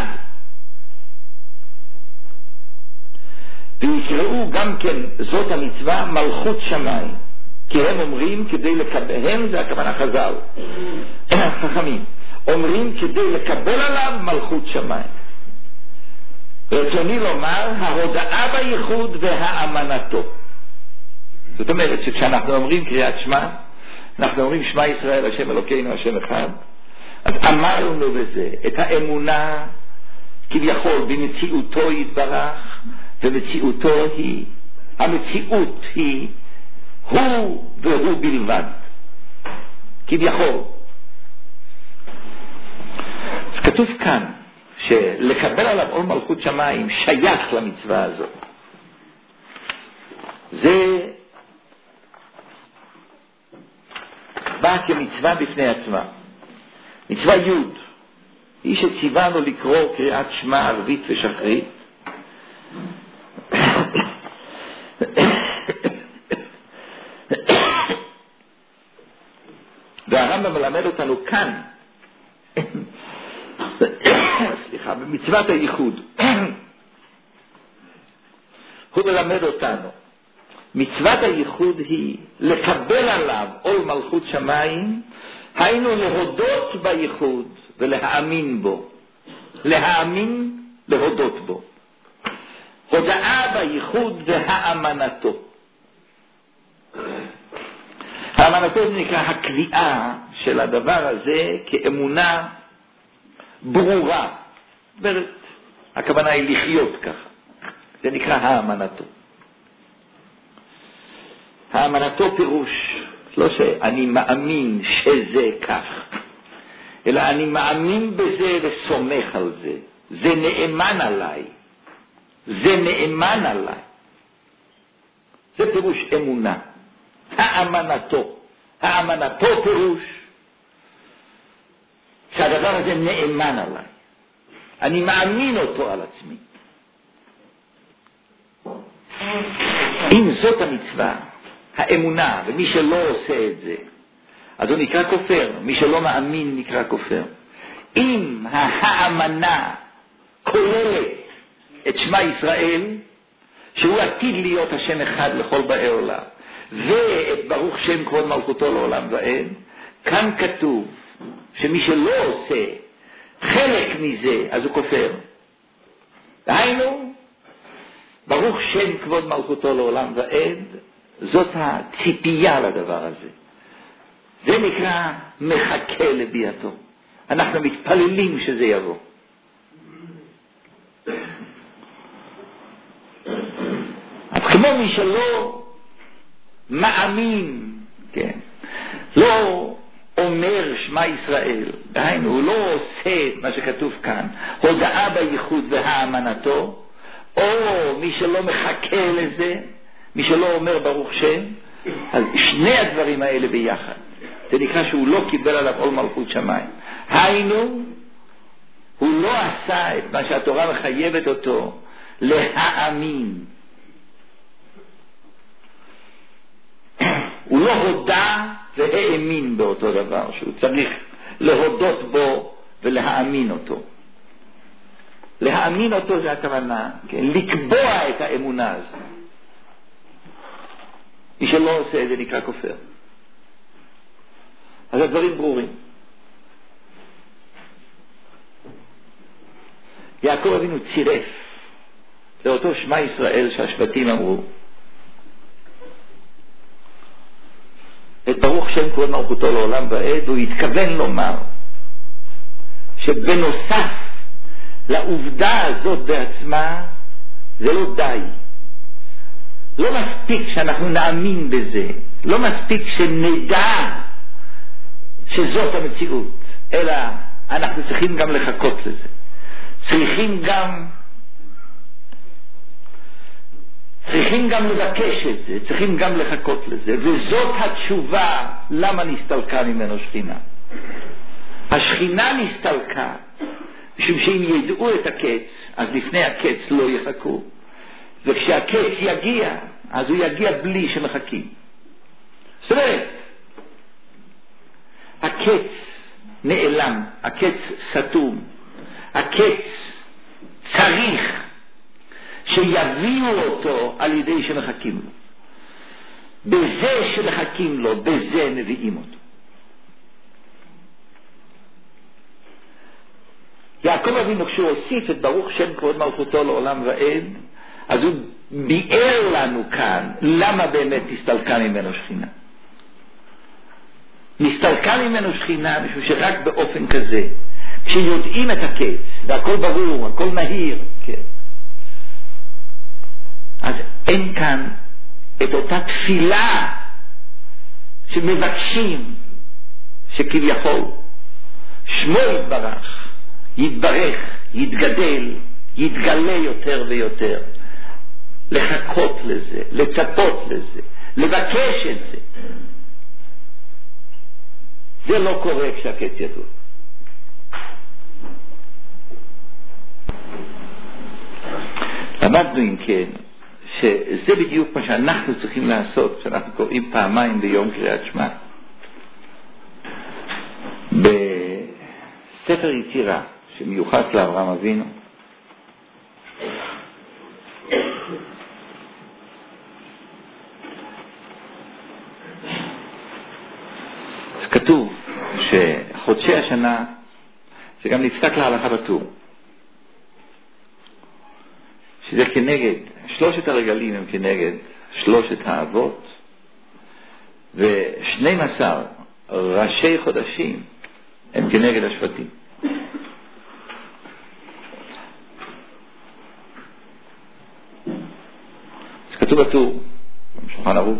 ויקראו גם כן זאת המצווה מלכות שמיים, כי הם אומרים כדי לקבל, הם זה הכוונה חז"ל, חכמים אומרים כדי לקבל עליו מלכות שמיים. רצוני לומר ההודעה בייחוד והאמנתו. זאת אומרת שכשאנחנו אומרים קריאת שמע, אנחנו אומרים שמע ישראל השם אלוקינו השם אחד, אז אמרנו בזה את האמונה כביכול במציאותו יתברך, ומציאותו היא, המציאות היא הוא והוא בלבד כביכול. אז כתוב כאן שלקבל עליו עול מלכות שמיים שייך למצווה הזאת. זה בא כמצווה בפני עצמה. מצווה י' היא שציוונו לקרוא קריאת שמע ערבית ושחרית. והרמב"ם מלמד אותנו כאן סליחה, במצוות הייחוד הוא מלמד אותנו מצוות הייחוד היא לקבל עליו עול מלכות שמיים, היינו להודות בייחוד ולהאמין בו. להאמין, להודות בו. הודעה בייחוד והאמנתו. האמנתו זה נקרא הקביעה של הדבר הזה כאמונה ברורה. הכוונה היא לחיות ככה. זה נקרא האמנתו. האמנתו פירוש, לא שאני מאמין שזה כך, אלא אני מאמין בזה וסומך על זה. זה נאמן עליי. זה נאמן עליי. זה פירוש אמונה. האמנתו. האמנתו פירוש שהדבר הזה נאמן עליי. אני מאמין אותו על עצמי. אם זאת המצווה, האמונה, ומי שלא עושה את זה, אז הוא נקרא כופר. מי שלא מאמין נקרא כופר. אם האמנה כוללת את שמה ישראל, שהוא עתיד להיות השם אחד לכל באי עולם, ואת ברוך שם כבוד מלכותו לעולם ועד, כאן כתוב שמי שלא עושה חלק מזה, אז הוא כופר. דהיינו, ברוך שם כבוד מלכותו לעולם ועד, זאת הציפייה לדבר הזה. זה נקרא מחכה לביאתו. אנחנו מתפללים שזה יבוא. אז כמו מי שלא מאמין, כן, לא אומר שמה ישראל, דהיינו, הוא לא עושה את מה שכתוב כאן, הודעה בייחוד והאמנתו, או מי שלא מחכה לזה, מי שלא אומר ברוך שם, אז שני הדברים האלה ביחד, זה נקרא שהוא לא קיבל עליו עול מלכות שמיים. היינו, הוא לא עשה את מה שהתורה מחייבת אותו להאמין. הוא לא הודע והאמין באותו דבר, שהוא צריך להודות בו ולהאמין אותו. להאמין אותו זה הכוונה, כן? לקבוע את האמונה הזו. מי שלא עושה את זה נקרא כופר. אז הדברים ברורים. יעקב אבינו צירף לאותו שמה ישראל שהשבטים אמרו, את ברוך שם כבוד מלכותו לעולם ועד, הוא התכוון לומר שבנוסף לעובדה הזאת בעצמה זה לא די. לא מספיק שאנחנו נאמין בזה, לא מספיק שנדע שזאת המציאות, אלא אנחנו צריכים גם לחכות לזה. צריכים גם לבקש את זה, צריכים גם לחכות לזה, וזאת התשובה למה נסתלקה ממנו שכינה. השכינה נסתלקה משום שאם ידעו את הקץ, אז לפני הקץ לא יחכו, וכשהקץ יגיע, אז הוא יגיע בלי שמחכים. זאת אומרת, הקץ נעלם, הקץ סתום, הקץ צריך שיביאו אותו על ידי שמחכים לו. בזה שמחכים לו, בזה מביאים אותו. יעקב אבינו כשהוא הוסיף את ברוך שם כבוד מלכותו לעולם ועד, אז הוא ביאר לנו כאן למה באמת נסתלקה ממנו שכינה. נסתלקה ממנו שכינה משום שרק באופן כזה, כשיודעים את הקץ והכל ברור, הכל נהיר, כן, אז אין כאן את אותה תפילה שמבקשים שכביכול שמו יתברך, יתברך, יתגדל, יתגלה יותר ויותר. לחכות לזה, לצפות לזה, לבקש את זה. זה לא קורה כשהקץ ידוע. למדנו אם כן שזה בדיוק מה שאנחנו צריכים לעשות כשאנחנו קוראים פעמיים ביום קריאת שמע. בספר יצירה שמיוחס לאברהם אבינו, אז כתוב שחודשי השנה זה גם נפסק להלכה בטור, שזה כנגד, שלושת הרגלים הם כנגד שלושת האבות, ו12 ראשי חודשים הם כנגד השבטים. אז כתוב בטור, בשולחן ערוך,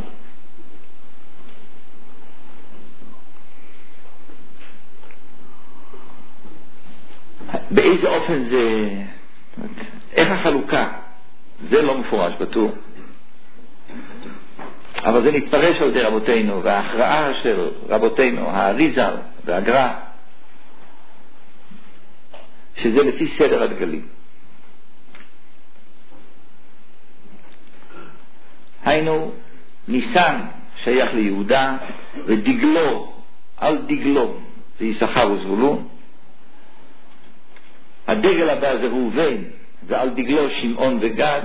באיזה אופן זה, איך החלוקה, זה לא מפורש בטור, אבל זה נתפרש על ידי רבותינו, וההכרעה של רבותינו, האריזל והגר"א, שזה לפי סדר הדגלים. היינו, ניסן שייך ליהודה, ודגלו, על דגלו, זה יששכר וזבולון. הדגל הבא זה ראובן, ועל דגלו שמעון וגד.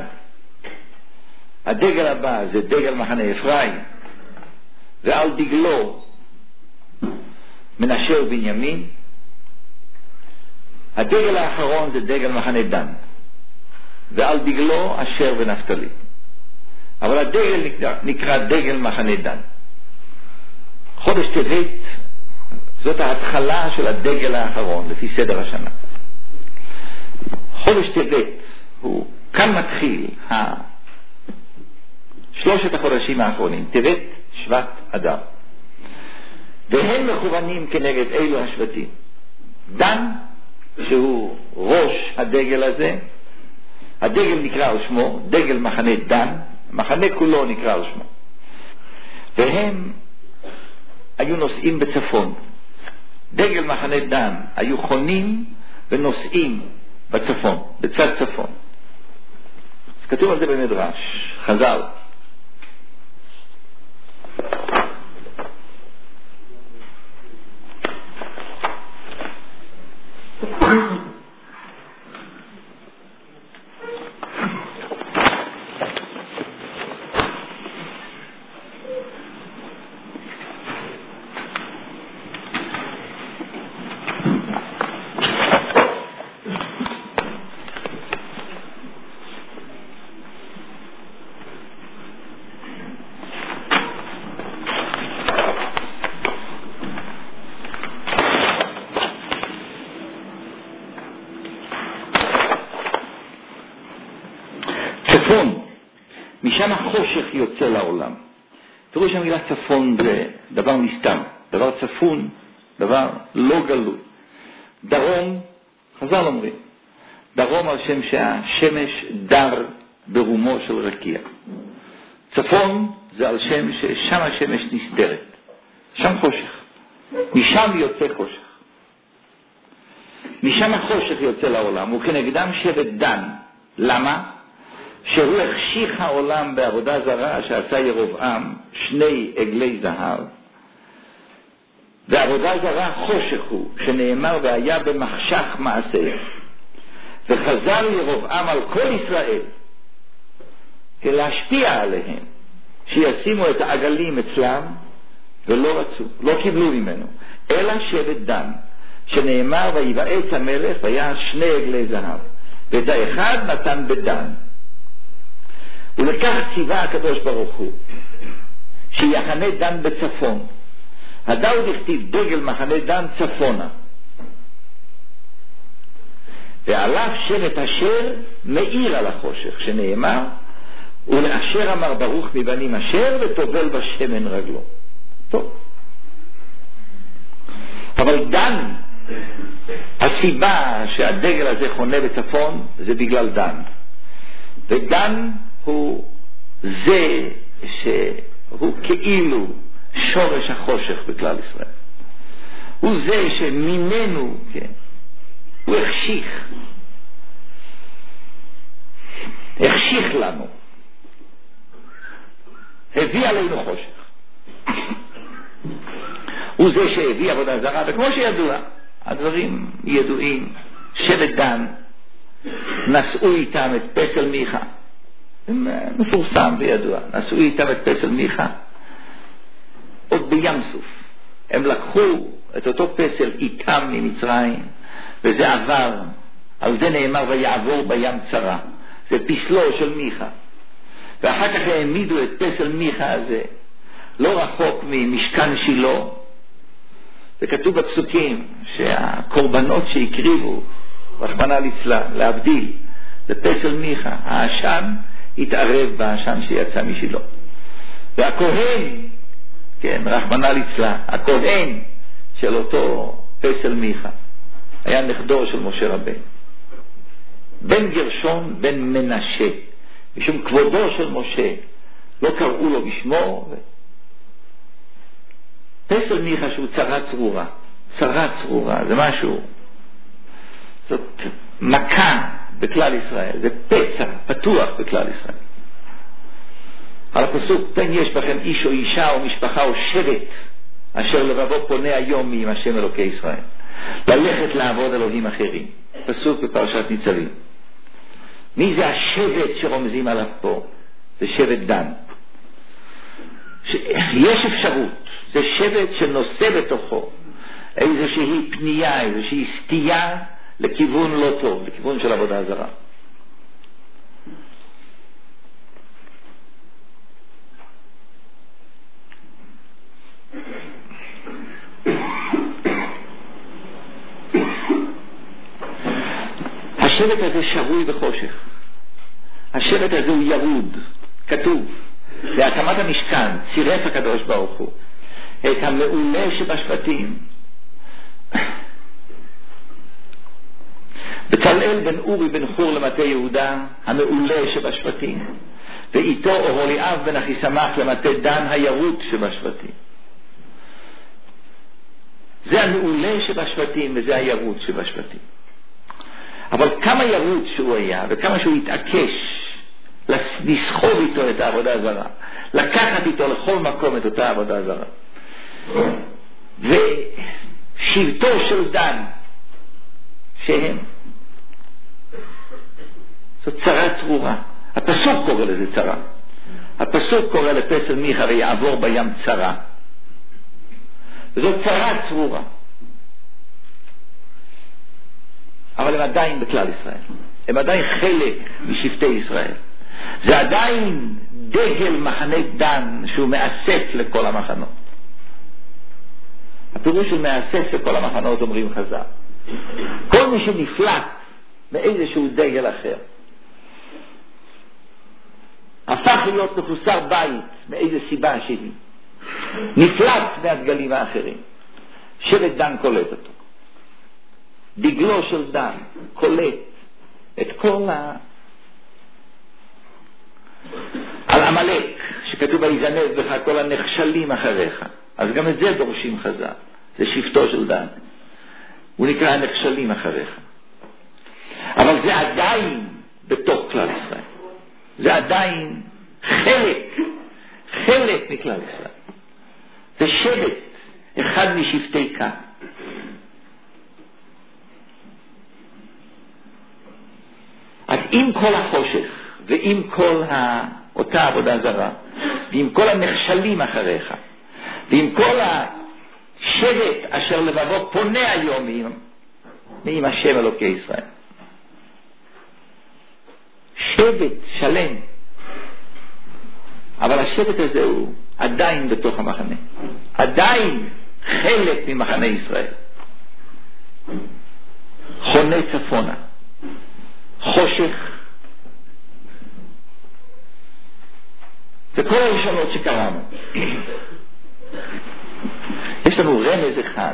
הדגל הבא זה דגל מחנה אפרים, ועל דגלו מנשה ובנימין. הדגל האחרון זה דגל מחנה דן, ועל דגלו אשר ונפתלי. אבל הדגל נקרא דגל מחנה דן. חודש טבת זאת ההתחלה של הדגל האחרון לפי סדר השנה. חודש טבת הוא, כאן מתחיל שלושת החודשים האחרונים, טבת, שבט, אדר, והם מכוונים כנגד אלו השבטים. דן, שהוא ראש הדגל הזה, הדגל נקרא על שמו, דגל מחנה דן, מחנה כולו נקרא על שמו, והם היו נוסעים בצפון. דגל מחנה דן היו חונים ונוסעים בצפון, בצד צפון. אז כתוב על זה במדרש, חז"ל. צפון, משם החושך יוצא לעולם. תראו שהמילה צפון זה דבר נסתם, דבר צפון, דבר לא גלוי. דרום, חז"ל אומרים, דרום על שם שהשמש דר ברומו של רקיע. צפון זה על שם ששם השמש נסתרת, שם חושך, משם יוצא חושך. משם החושך יוצא לעולם, וכנגדם שבט דן. למה? שהוא החשיך העולם בעבודה זרה שעשה ירבעם 2 עגלי זהב, ועבודה זרה חושך הוא, שנאמר והיה במחשך מעשה. וחזר ירבעם על כל ישראל להשפיע עליהם שישימו את העגלים אצלם, ולא רצו, לא קיבלו ממנו, אלא שבט דן, שנאמר ויבעץ המלך והיה 2 עגלי זהב, ואת האחד נתן בדן. ולכך ציווה הקדוש ברוך הוא שיחנה דן בצפון. הדאוד הכתיב דגל מחנה דן צפונה, ועליו שבט אשר מאיר על החושך, שנאמר ולאשר אמר ברוך מבנים אשר וטובל בשמן רגלו. טוב, אבל דן, הסיבה שהדגל הזה חונה בצפון זה בגלל דן, ודן הוא זה שהוא כאילו שורש החושך בכלל ישראל. הוא זה שממנו, כן, הוא החשיך לנו, הביא עלינו חושך. הוא זה שהביא עבודה זרה, וכמו שידוע, הדברים ידועים, שבט דן נשאו איתם את פסל מיכה, מפורסם וידוע, נשאו איתם את פסל מיכה עוד בים סוף. הם לקחו את אותו פסל איתם ממצרים, וזה עבר, על זה נאמר ויעבור בים צרה, זה פסלו של מיכה. ואחר כך העמידו את פסל מיכה הזה לא רחוק ממשכן שילה, וכתוב בפסוקים שהקורבנות שהקריבו רחמנא ליצלן להבדיל לפסל מיכה, העשן התערב בעשן שיצא משילה. והכהן, כן, רחמנא ליצלן, הכהן של אותו פסל מיכה היה נכדו של משה רבנו, בן גרשון בן מנשה, משום כבודו של משה לא קראו לו בשמו. פסל מיכה שהוא צרה צרורה, צרה צרורה, זה משהו, זאת מכה בכלל ישראל, זה פצע פתוח בכלל ישראל. על הפסוק, פן יש בכם איש או אישה או משפחה או שבט אשר לבבו פונה היום עם השם אלוקי ישראל ללכת לעבוד אלוהים אחרים. פסוק בפרשת ניצבים. מי זה השבט שרומזים עליו פה? זה שבט דן. יש אפשרות, זה שבט שנושא בתוכו איזושהי פנייה, איזושהי סטייה לכיוון לא טוב, לכיוון של עבודה זרה. השבט הזה שרוי בחושך. השבט הזה הוא ירוד. כתוב, להקמת המשכן צירף הקדוש ברוך הוא את המעולה שבשבטים. בצלאל בן אורי בן חור למטה יהודה, המעולה שבשבטים, ואיתו אוהליאב בן אחיסמך למטה דן, הירוד שבשבטים. זה המעולה שבשבטים וזה הירוד שבשבטים. אבל כמה ירוד שהוא היה וכמה שהוא התעקש לסחוב איתו את העבודה הזרה, לקחת איתו לכל מקום את אותה עבודה הזרה. ושבטו של דן שהם, זאת צרה צרורה. הפסוק קורא לזה צרה. הפסוק קורא לפסל מיכה ויעבור בים צרה. זאת צרה צרורה. אבל הם עדיין בכלל ישראל. הם עדיין חלק משבטי ישראל. זה עדיין דגל מחנה דן שהוא מאסף לכל המחנות. הפירוש של מאסף לכל המחנות אומרים חז"ל. כל מי שנפלט מאיזשהו דגל אחר, הפך להיות מחוסר בית מאיזו סיבה שהיא, נפלט מהדגלים האחרים, שבט דן קולט אותו. דגלו של דן קולט את כל על עמלק שכתוב ויזנב בך כל הנחשלים אחריך. אז גם את זה דורשים חז"ל. זה שבטו של דן, הוא נקרא הנחשלים אחריך. אבל זה עדיין בתוך כלל ישראל, זה עדיין חלק מכלל ישראל. זה שבט, אחד משבטי כאן. אז עם כל החושך ועם כל אותה עבודה זרה ועם כל הנחשלים אחריך ועם כל השבט אשר לבבו פונה היום עם השם אלוקי ישראל, שבט שלם, אבל השבט הזה הוא עדיין בתוך המחנה, עדיין חלק ממחנה ישראל, חונה צפונה, חושך. וכל הראשונות שקראנו, יש לנו רמז אחד.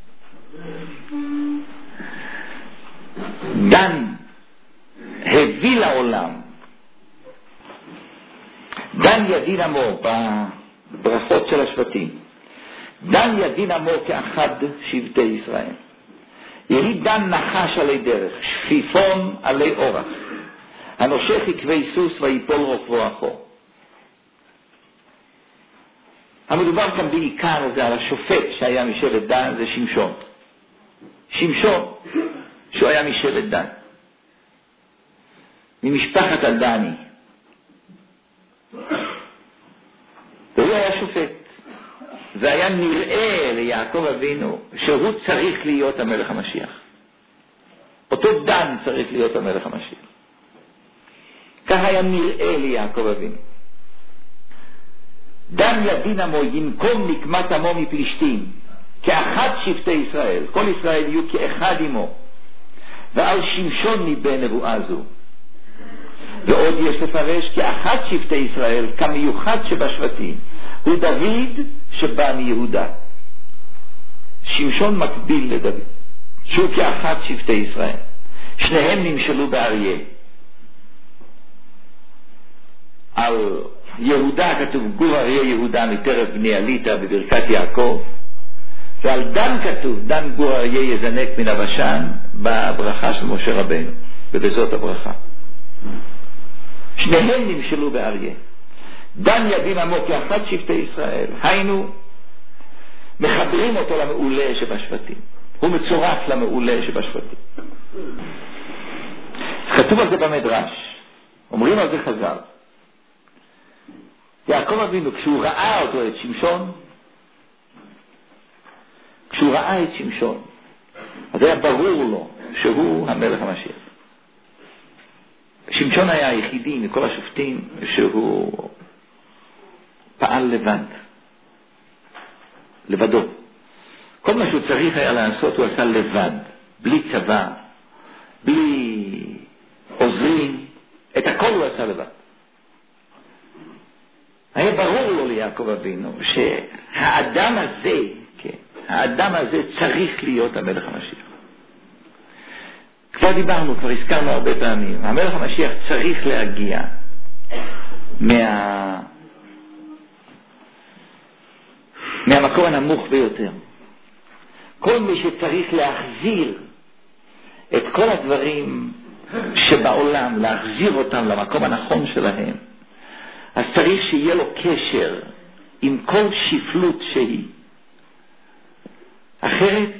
דן הביא לעולם, דן ידין עמו בברכות של השבטים, דן ידין עמו כאחד שבטי ישראל. יהי דן נחש עלי דרך, שפיפון עלי אורח, הנושך יקבי סוס ויפול רוכבו אחור. המדובר כאן בעיקר זה על השופט שהיה משבט דן, זה שמשון. שמשון שהוא היה משבט דן, ממשפחת הדני, והוא היה שופט. והיה נראה ליעקב אבינו שהוא צריך להיות המלך המשיח. אותו דן צריך להיות המלך המשיח. כך היה נראה ליעקב אבינו. דן ידין עמו ינקום נקמת עמו מפלישתים, כאחד שבטי ישראל, כל ישראל יהיו כאחד עמו, ועל שמשון מבין נבואה זו. ועוד יש לפרש כאחד שבטי ישראל, כמיוחד שבשבטים, הוא דוד שבא מיהודה. שמשון מקביל לדוד, שהוא כאחד שבטי ישראל, שניהם נמשלו באריה. על יהודה כתוב גור אריה יהודה מטרף בני עליתה בברכת יעקב, ועל דן כתוב דן גור אריה יזנק מן הבשן בברכה של משה רבנו, ובזאת הברכה. שניהם נמשלו באריה. דן יבין עמו כאחד שבטי ישראל, היינו מחברים אותו למעולה שבשבטים, הוא מצורף למעולה שבשבטים. כתוב על זה במדרש, אומרים על זה חז"ל. יעקב אבינו, כשהוא ראה אותו, את שמשון, כשהוא ראה את שמשון, אז היה ברור לו שהוא המלך המשיח. שמשון היה היחידי מכל השופטים שהוא פעל לבדו. כל מה שהוא צריך היה לעשות הוא עשה לבד, בלי צבא, בלי עוזרים, את הכל הוא עשה לבד. היה ברור לו ליעקב אבינו שהאדם הזה, כן, האדם הזה צריך להיות המלך המשיח. כבר דיברנו, כבר הזכרנו הרבה פעמים, המלך המשיח צריך להגיע מהמקום הנמוך ביותר. כל מי שצריך להחזיר את כל הדברים שבעולם, להחזיר אותם למקום הנכון שלהם, אז צריך שיהיה לו קשר עם כל שפלות שהיא. אחרת,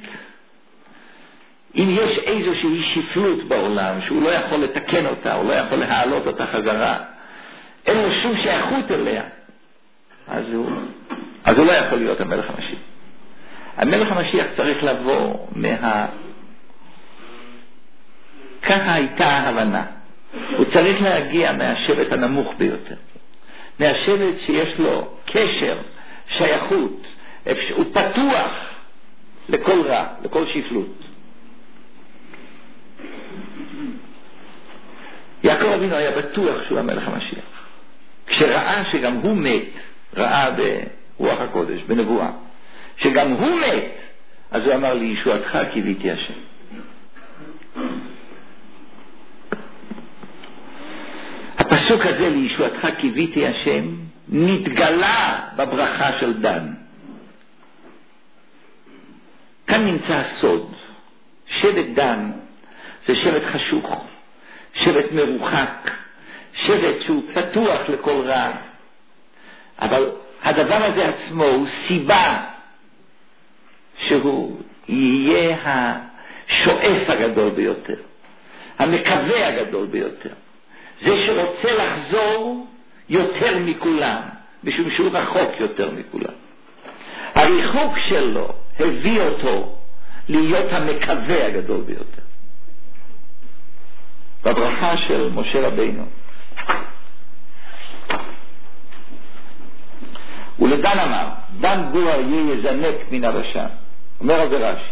אם יש איזושהי שפלות בעולם שהוא לא יכול לתקן אותה, הוא לא יכול להעלות אותה חזרה, אין לו שום שייכות אליה, אז הוא לא יכול להיות המלך המשיח. המלך המשיח צריך לבוא ככה הייתה ההבנה. הוא צריך להגיע מהשבט הנמוך ביותר, מהשבט שיש לו קשר, שייכות, הוא פתוח לכל רע, לכל שפלות. יעקב אבינו היה בטוח שהוא המלך המשיח. כשראה שגם הוא מת, ראה ברוח הקודש, בנבואה, שגם הוא מת, אז הוא אמר לי, ישועתך קיוויתי השם. הפסוק הזה, לישועתך קיוויתי השם, נתגלה בברכה של דן. כאן נמצא הסוד. שבט דן זה שבט חשוך, שבט מרוחק, שבט שהוא פתוח לכל רע. אבל הדבר הזה עצמו הוא סיבה שהוא יהיה השואף הגדול ביותר, המקווה הגדול ביותר, זה שרוצה לחזור יותר מכולם, משום שהוא רחוק יותר מכולם. הריחוק שלו הביא אותו להיות המקווה הגדול ביותר. בברכה של משה רבינו, ולדן אמר, דן גור אריה יזנק מן הרשע. אומר על זה רש"י,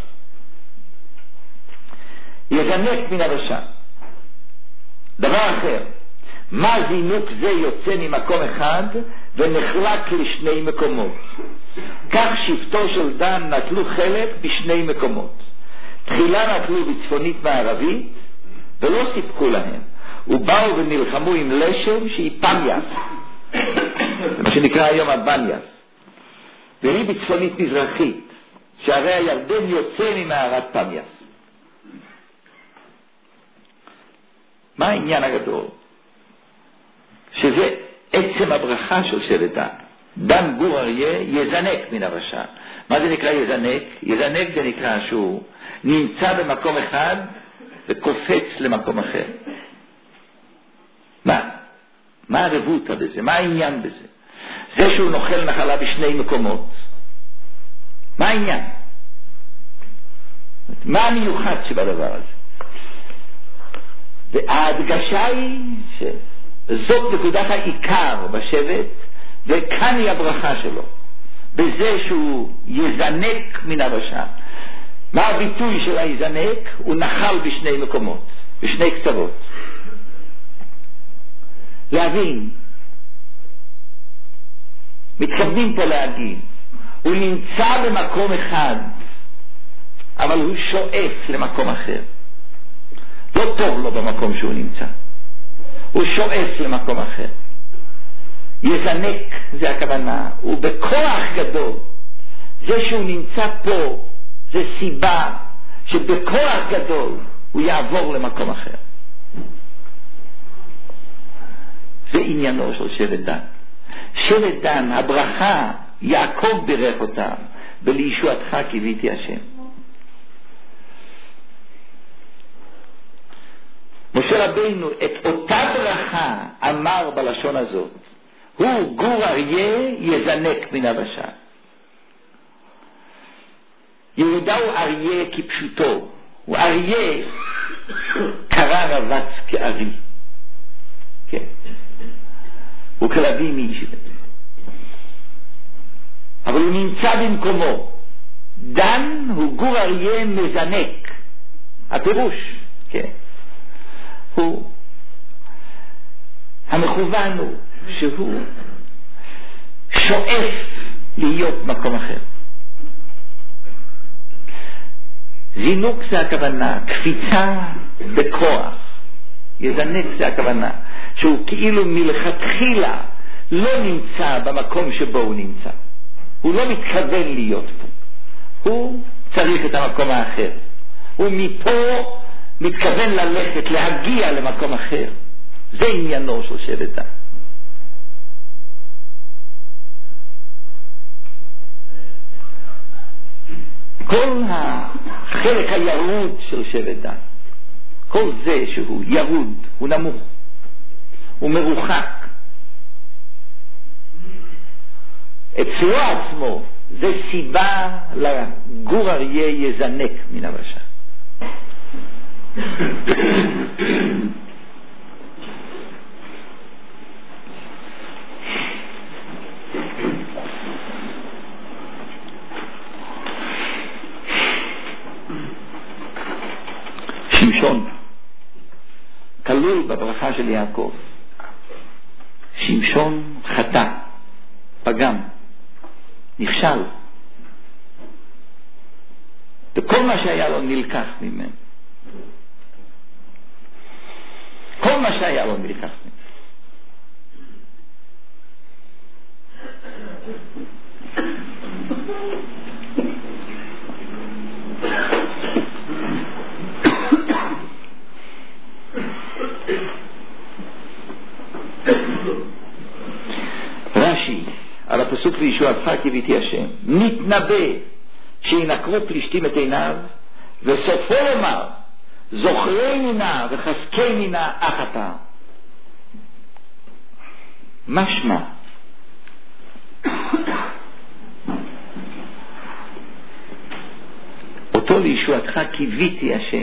יזנק מן הרשע. דבר אחר, מה זינוק זה יוצא ממקום אחד ונחלק לשני מקומות? כך שבטו של דן נטלו חלק בשני מקומות. תחילה נטלו בצפונית מערבית ולא סיפקו להם, ובאו ונלחמו עם לשם שהיא פמיאס, זה מה שנקרא היום הבניאס, והיא בצפונית מזרחית, שהרי הירדן יוצא ממערת פמיאס. מה העניין הגדול? שזה עצם הברכה של שבט דן. דן גור אריה יזנק מן הרשע. מה זה נקרא יזנק? יזנק זה נקרא שהוא נמצא במקום אחד וקופץ למקום אחר. מה הרבותא בזה? מה העניין בזה? זה שהוא נוכל נחלה בשני מקומות. מה העניין? מה המיוחד שבדבר הזה? וההדגשה היא שזאת נקודת העיקר בשבט, וכאן היא הברכה שלו, בזה שהוא יזנק מן הרשע. מה הביטוי של היזנק? הוא נחל בשני מקומות, בשני קצוות. להבין, מתכוונים פה להגיד, הוא נמצא במקום אחד, אבל הוא שואף למקום אחר. לא טוב לו במקום שהוא נמצא, הוא שואף למקום אחר. יזנק זה הכוונה, הוא בכוח גדול. זה שהוא נמצא פה זה סיבה שבכוח גדול הוא יעבור למקום אחר. זה עניינו של שבט דן, שבט דן, הברכה, יעקב בירך אותם, ולישועתך קיוויתי השם. משה רבינו את אותה ברכה אמר בלשון הזאת, הוא גור אריה יזנק מן הבשה. יהודה הוא אריה כפשוטו, הוא אריה קרא רבץ כארי, כן, הוא כלבי מישהו, אבל הוא נמצא במקומו. דן הוא גור אריה מזנק, הפירוש, כן, הוא המכוון הוא שהוא שואף להיות מקום אחר. זינוק זה הכוונה, קפיצה בכוח. יזנק זה הכוונה, שהוא כאילו מלכתחילה לא נמצא במקום שבו הוא נמצא. הוא לא מתכוון להיות פה. הוא צריך את המקום האחר. הוא מפה מתכוון ללכת, להגיע למקום אחר. זה עניינו של שבט דן. כל החלק הירוד של שבט דן, כל זה שהוא ירוד, הוא נמוך, הוא מרוחק, אצלו עצמו, זה סיבה לגור אריה יזנק מן הבשה. שמשון כלול בברכה של יעקב. שמשון חטא, פגם, נכשל, וכל מה שהיה לו נלקח ממנו. כל מה שהיה לו נלקח ממנו. רש"י על הפסוק וישועתך קיוויתי השם, נתנבא שינקרו פלישתים את עיניו, וסופו לומר זוכרני נא וחזקני נא אך אתה. משמע אותו לישועתך קיוויתי השם,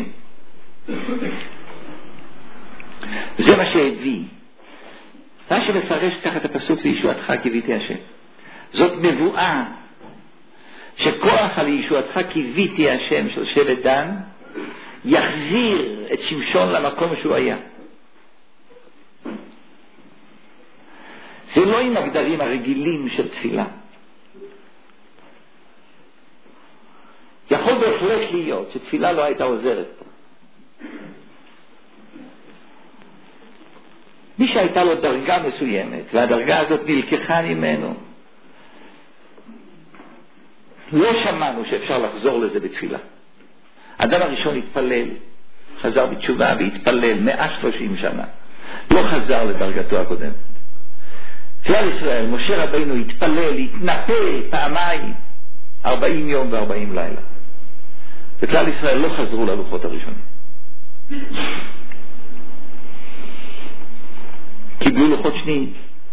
זה מה שהביא. מה שמפרש ככה את הפסוק לישועתך קיוויתי השם, זאת מבואה שכוח על ישועתך קיוויתי השם של שבט דן יחזיר את שמשון למקום שהוא היה. זה לא עם הגדרים הרגילים של תפילה. יכול בהחלט להיות שתפילה לא הייתה עוזרת פה. מי שהייתה לו דרגה מסוימת והדרגה הזאת נלקחה ממנו, לא שמענו שאפשר לחזור לזה בתפילה. אדם הראשון התפלל, חזר בתשובה והתפלל 130 שנה, לא חזר לדרגתו הקודמת. כלל ישראל, משה רבינו התפלל, התנפה פעמיים, 40 יום ו40 לילה, וכלל ישראל לא חזרו ללוחות הראשונים. קיבלו לוחות שניים.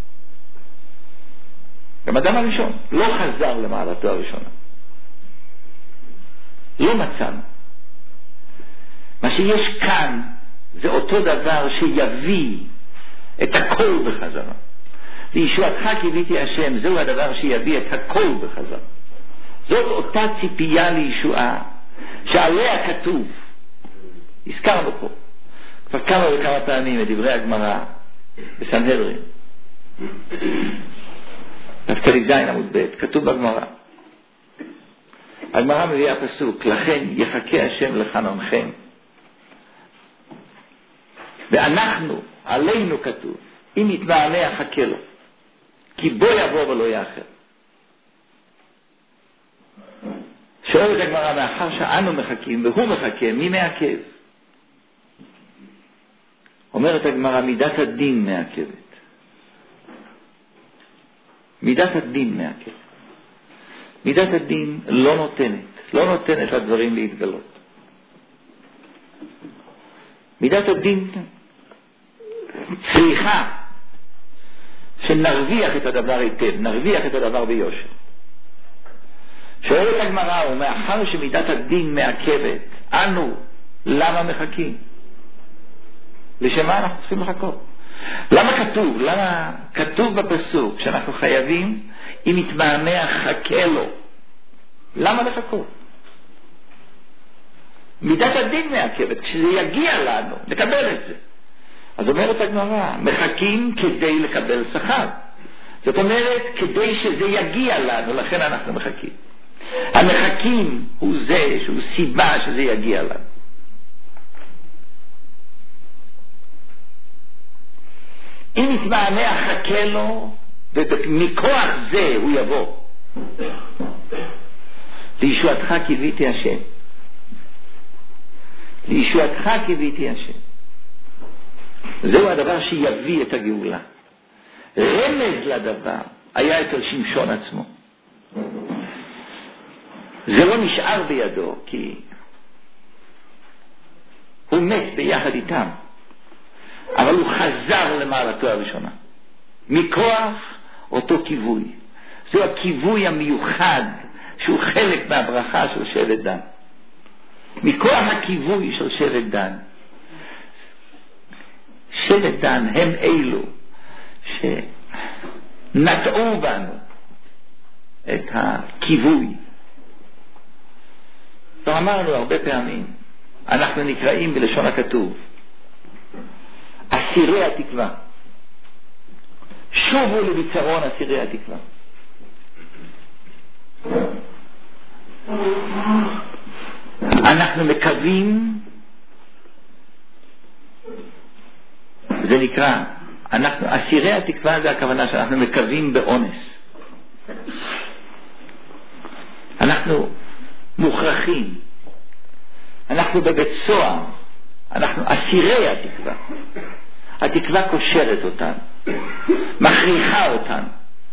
גם אדם הראשון לא חזר למעלתו הראשונה. לא מצאנו. מה שיש כאן זה אותו דבר שיביא את הכל בחזרה. לישועתך קיוויתי השם, זהו הדבר שיביא את הכל בחזרה. זאת אותה ציפייה לישועה שעליה כתוב, הזכרנו פה כבר כמה וכמה פעמים את דברי הגמרא בסנהדרין, דווקא זין עמוד ב', כתוב בגמרא, הגמרא מביאה פסוק, לכן יחכה השם לחנונכם, ואנחנו, עלינו כתוב, אם יתמענה חכה לו, כי בו יבוא ולא יאחר. שואלת הגמרא, מאחר שאנו מחכים והוא מחכה, מי מעכב? אומרת הגמרא, מידת הדין מעכבת. מידת הדין מעכבת. מידת הדין לא נותנת לדברים להתגלות. מידת הדין צריכה שנרוויח את הדבר היטב, נרוויח את הדבר ביושר. שואלת הגמרא, ומאחר שמידת הדין מעכבת, אנו למה מחכים? לשם מה אנחנו צריכים לחכות? למה כתוב בפסוק שאנחנו חייבים, אם יתמהמה חכה לו? למה לחכות? מידת הדין מעכבת, כשזה יגיע לנו, נקבל את זה. אז אומרת הגמרא, מחכים כדי לקבל שכר. זאת אומרת, כדי שזה יגיע לנו, לכן אנחנו מחכים. המחכים הוא זה, שהוא סיבה שזה יגיע לנו. אם יתמהמה חכה לו, ומכוח זה הוא יבוא. לישועתך קיוויתי השם. לישועתך קיוויתי השם. זהו הדבר שיביא את הגאולה. רמז לדבר היה אצל שמשון עצמו. זה לא נשאר בידו, כי הוא מת ביחד איתם. אבל הוא חזר למעלתו הראשונה. מכוח אותו כיווי. זהו הכיווי המיוחד שהוא חלק מהברכה של שבט דן. מכוח הכיווי של שבט דן. שבט דן הם אלו שנטעו בנו את הכיווי. ואמרנו הרבה פעמים, אנחנו נקראים בלשון הכתוב אסירי התקווה. שובו לביצרון אסירי התקווה. אנחנו מקווים, זה נקרא, אסירי התקווה זה הכוונה שאנחנו מקווים באונס. אנחנו מוכרחים, אנחנו בבית סוהר, אנחנו אסירי התקווה. התקווה קושרת אותנו, מכריחה אותנו.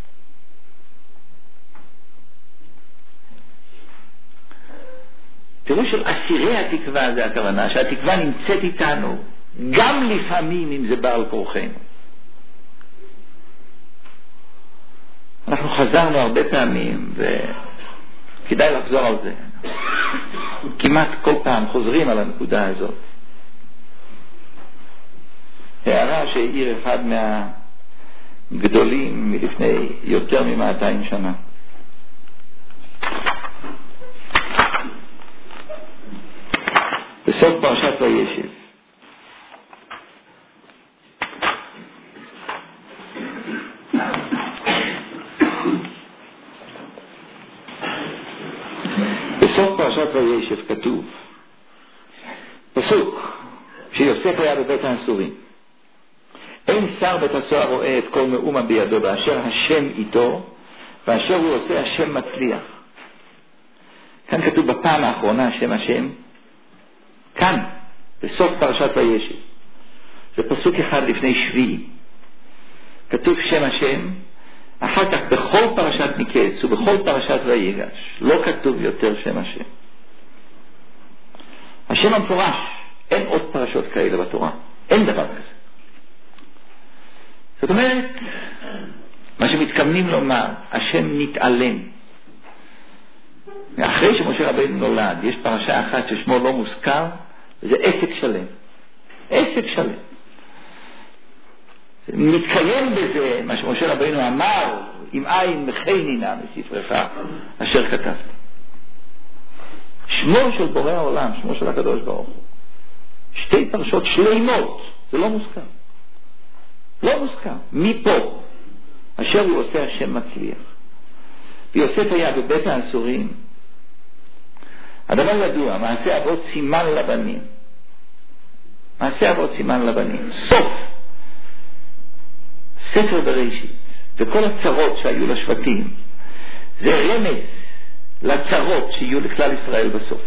תראו של אסירי התקווה זה הכוונה, שהתקווה נמצאת איתנו, גם לפעמים אם זה בא על כורחנו. אנחנו חזרנו הרבה פעמים, וכדאי לחזור על זה. כמעט כל פעם חוזרים על הנקודה הזאת. הערה שהעיר אחד מהגדולים מלפני יותר מ-200 שנה. בסוף פרשת וישב. בסוף פרשת וישב כתוב, פסוק, שיוסף היה בבית האסורים. אין שר בית הסוהר רואה את כל מאומה בידו, באשר השם איתו, ואשר הוא עושה השם מצליח. כאן כתוב בפעם האחרונה שם השם, כאן, בסוף פרשת וישב. זה פסוק אחד לפני שביעי. כתוב שם השם, אחר כך בכל פרשת מקץ ובכל פרשת ויגש, לא כתוב יותר שם השם. השם המפורש, אין עוד פרשות כאלה בתורה, אין דבר כזה. זאת אומרת, מה שמתכוונים לומר, השם מתעלם. אחרי שמשה רבינו נולד, יש פרשה אחת ששמו לא מוזכר, זה עסק שלם. עסק שלם. מתקיים בזה מה שמשה רבינו אמר, עם עין מחני נא מספרך אשר כתבת. שמו של בורא העולם, שמו של הקדוש ברוך הוא. שתי פרשות שלמות, זה לא מוזכר. לא מוזכר. מפה, אשר הוא עושה השם מצליח. ויוסף היה בבית האסורים. הדבר ידוע, מעשה אבות סימן לבנים. מעשה אבות סימן לבנים. סוף ספר בראשית וכל הצרות שהיו לשבטים זה רמז לצרות שיהיו לכלל ישראל בסוף.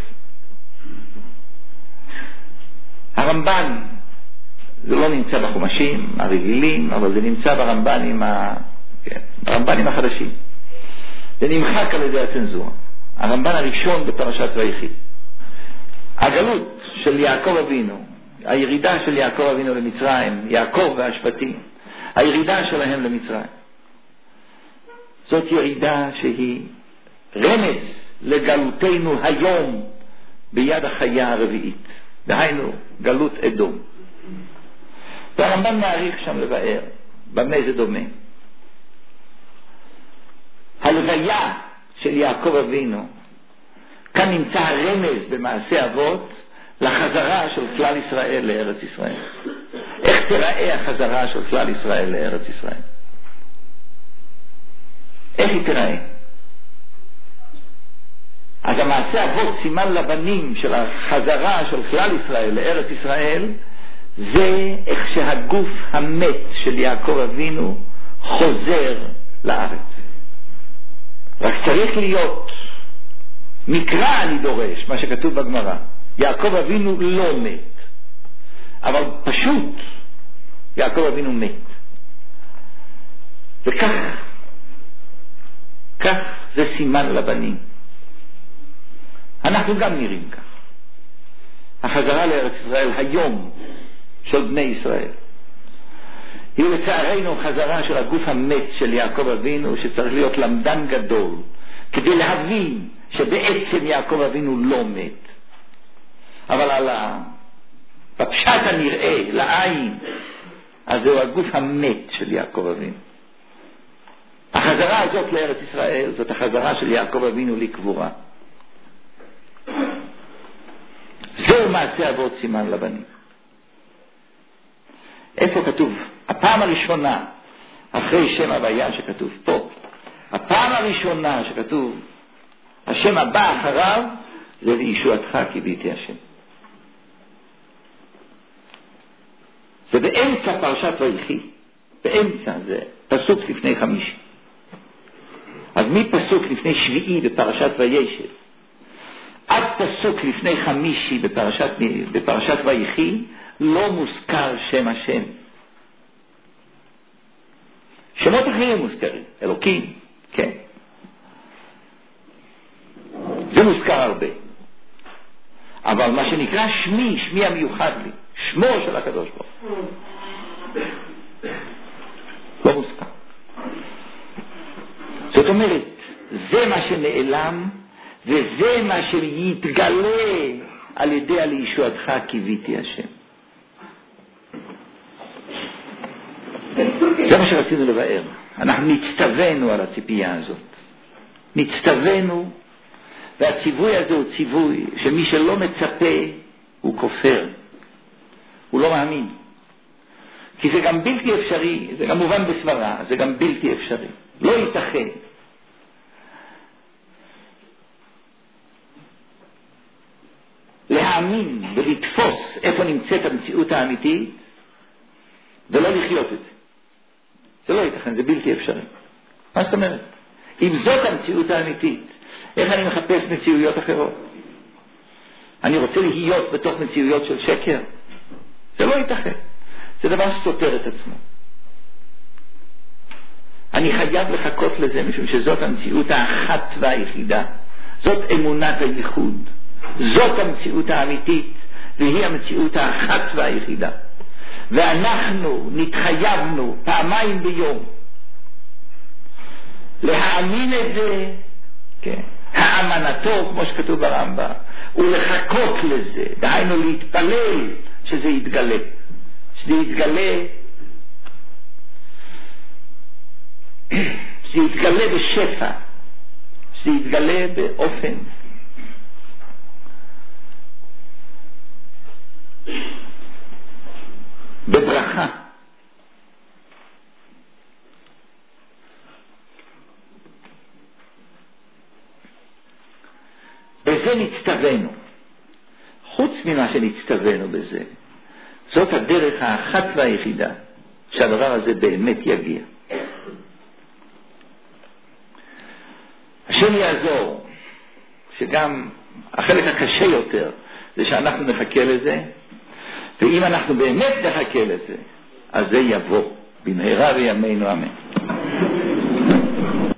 הרמב"ן, זה לא נמצא בחומשים הרגילים, אבל זה נמצא ברמב"נים הרמב"נים החדשים. זה נמחק על ידי הצנזורה. הרמב"ן הראשון בפרשת ויחי. הגלות של יעקב אבינו, הירידה של יעקב אבינו למצרים, יעקב והשבטים, הירידה שלהם למצרים. זאת ירידה שהיא רמז לגלותנו היום ביד החיה הרביעית. דהיינו, גלות אדום. והרמב"ן מעריך שם לבאר, במה זה דומה. הלוויה של יעקב אבינו, כאן נמצא הרמז במעשה אבות לחזרה של כלל ישראל לארץ ישראל. איך תראה החזרה של כלל ישראל לארץ ישראל? איך היא תראה? אז המעשה אבות סימן לבנים של החזרה של כלל ישראל לארץ ישראל, זה איך שהגוף המת של יעקב אבינו חוזר לארץ. רק צריך להיות מקרא, אני דורש, מה שכתוב בגמרא. יעקב אבינו לא מת, אבל פשוט יעקב אבינו מת. וכך זה סימן לבנים. אנחנו גם נראים כך. החזרה לארץ ישראל היום של בני ישראל היא לצערנו חזרה של הגוף המת של יעקב אבינו, שצריך להיות למדן גדול כדי להבין שבעצם יעקב אבינו לא מת, אבל בפשט הנראה לעין, אז זהו הגוף המת של יעקב אבינו. החזרה הזאת לארץ ישראל זאת החזרה של יעקב אבינו לקבורה. זהו מעשה אבות סימן לבנים. איפה כתוב? הפעם הראשונה אחרי שם הוויה שכתוב פה, הפעם הראשונה שכתוב השם הבא אחריו, זה לישועתך קיוויתי השם. זה באמצע פרשת ויחי, באמצע, זה פסוק לפני 50. אז מפסוק לפני 7 בפרשת וישב עד פסוק לפני 50 בפרשת ויחי לא מוזכר שם השם. שמות אחרים מוזכרים, אלוקים, כן, זה מוזכר הרבה, אבל מה שנקרא שמי המיוחד לי, שמו של הקדוש ברוך הוא, לא מוזכר. זאת אומרת, זה מה שנעלם וזה מה שיתגלה על ידי לישועתך קיוויתי השם. זה מה שרצינו לבאר. אנחנו נצטווינו על הציפייה הזאת, נצטווינו, והציווי הזה הוא ציווי שמי שלא מצפה הוא כופר, הוא לא מאמין, כי זה גם בלתי אפשרי, זה גם מובן בסברה, זה גם בלתי אפשרי, לא ייתכן להאמין ולתפוס איפה נמצאת המציאות האמיתית ולא לחיות את זה. זה לא ייתכן, זה בלתי אפשרי. מה זאת אומרת? אם זאת המציאות האמיתית, איך אני מחפש מציאויות אחרות? אני רוצה להיות בתוך מציאויות של שקר? זה לא ייתכן. זה דבר שסותר את עצמו. אני חייב לחכות לזה, משום שזאת המציאות האחת והיחידה. זאת אמונת הייחוד. זאת המציאות האמיתית, והיא המציאות האחת והיחידה. ואנחנו נתחייבנו פעמיים ביום להאמין את זה, כן, האמנתו, כמו שכתוב ברמב"ם, ולחכות לזה, דהיינו להתפלל שזה יתגלה, שזה יתגלה בשפע, שזה יתגלה באופן בברכה. בזה נצטווינו. חוץ ממה שנצטווינו בזה, זאת הדרך האחת והיחידה שהדבר הזה באמת יגיע. השם יעזור שגם החלק הקשה יותר זה שאנחנו נחכה לזה, ואם אנחנו באמת נחכה לזה, אז זה יבוא במהרה בימינו אמן.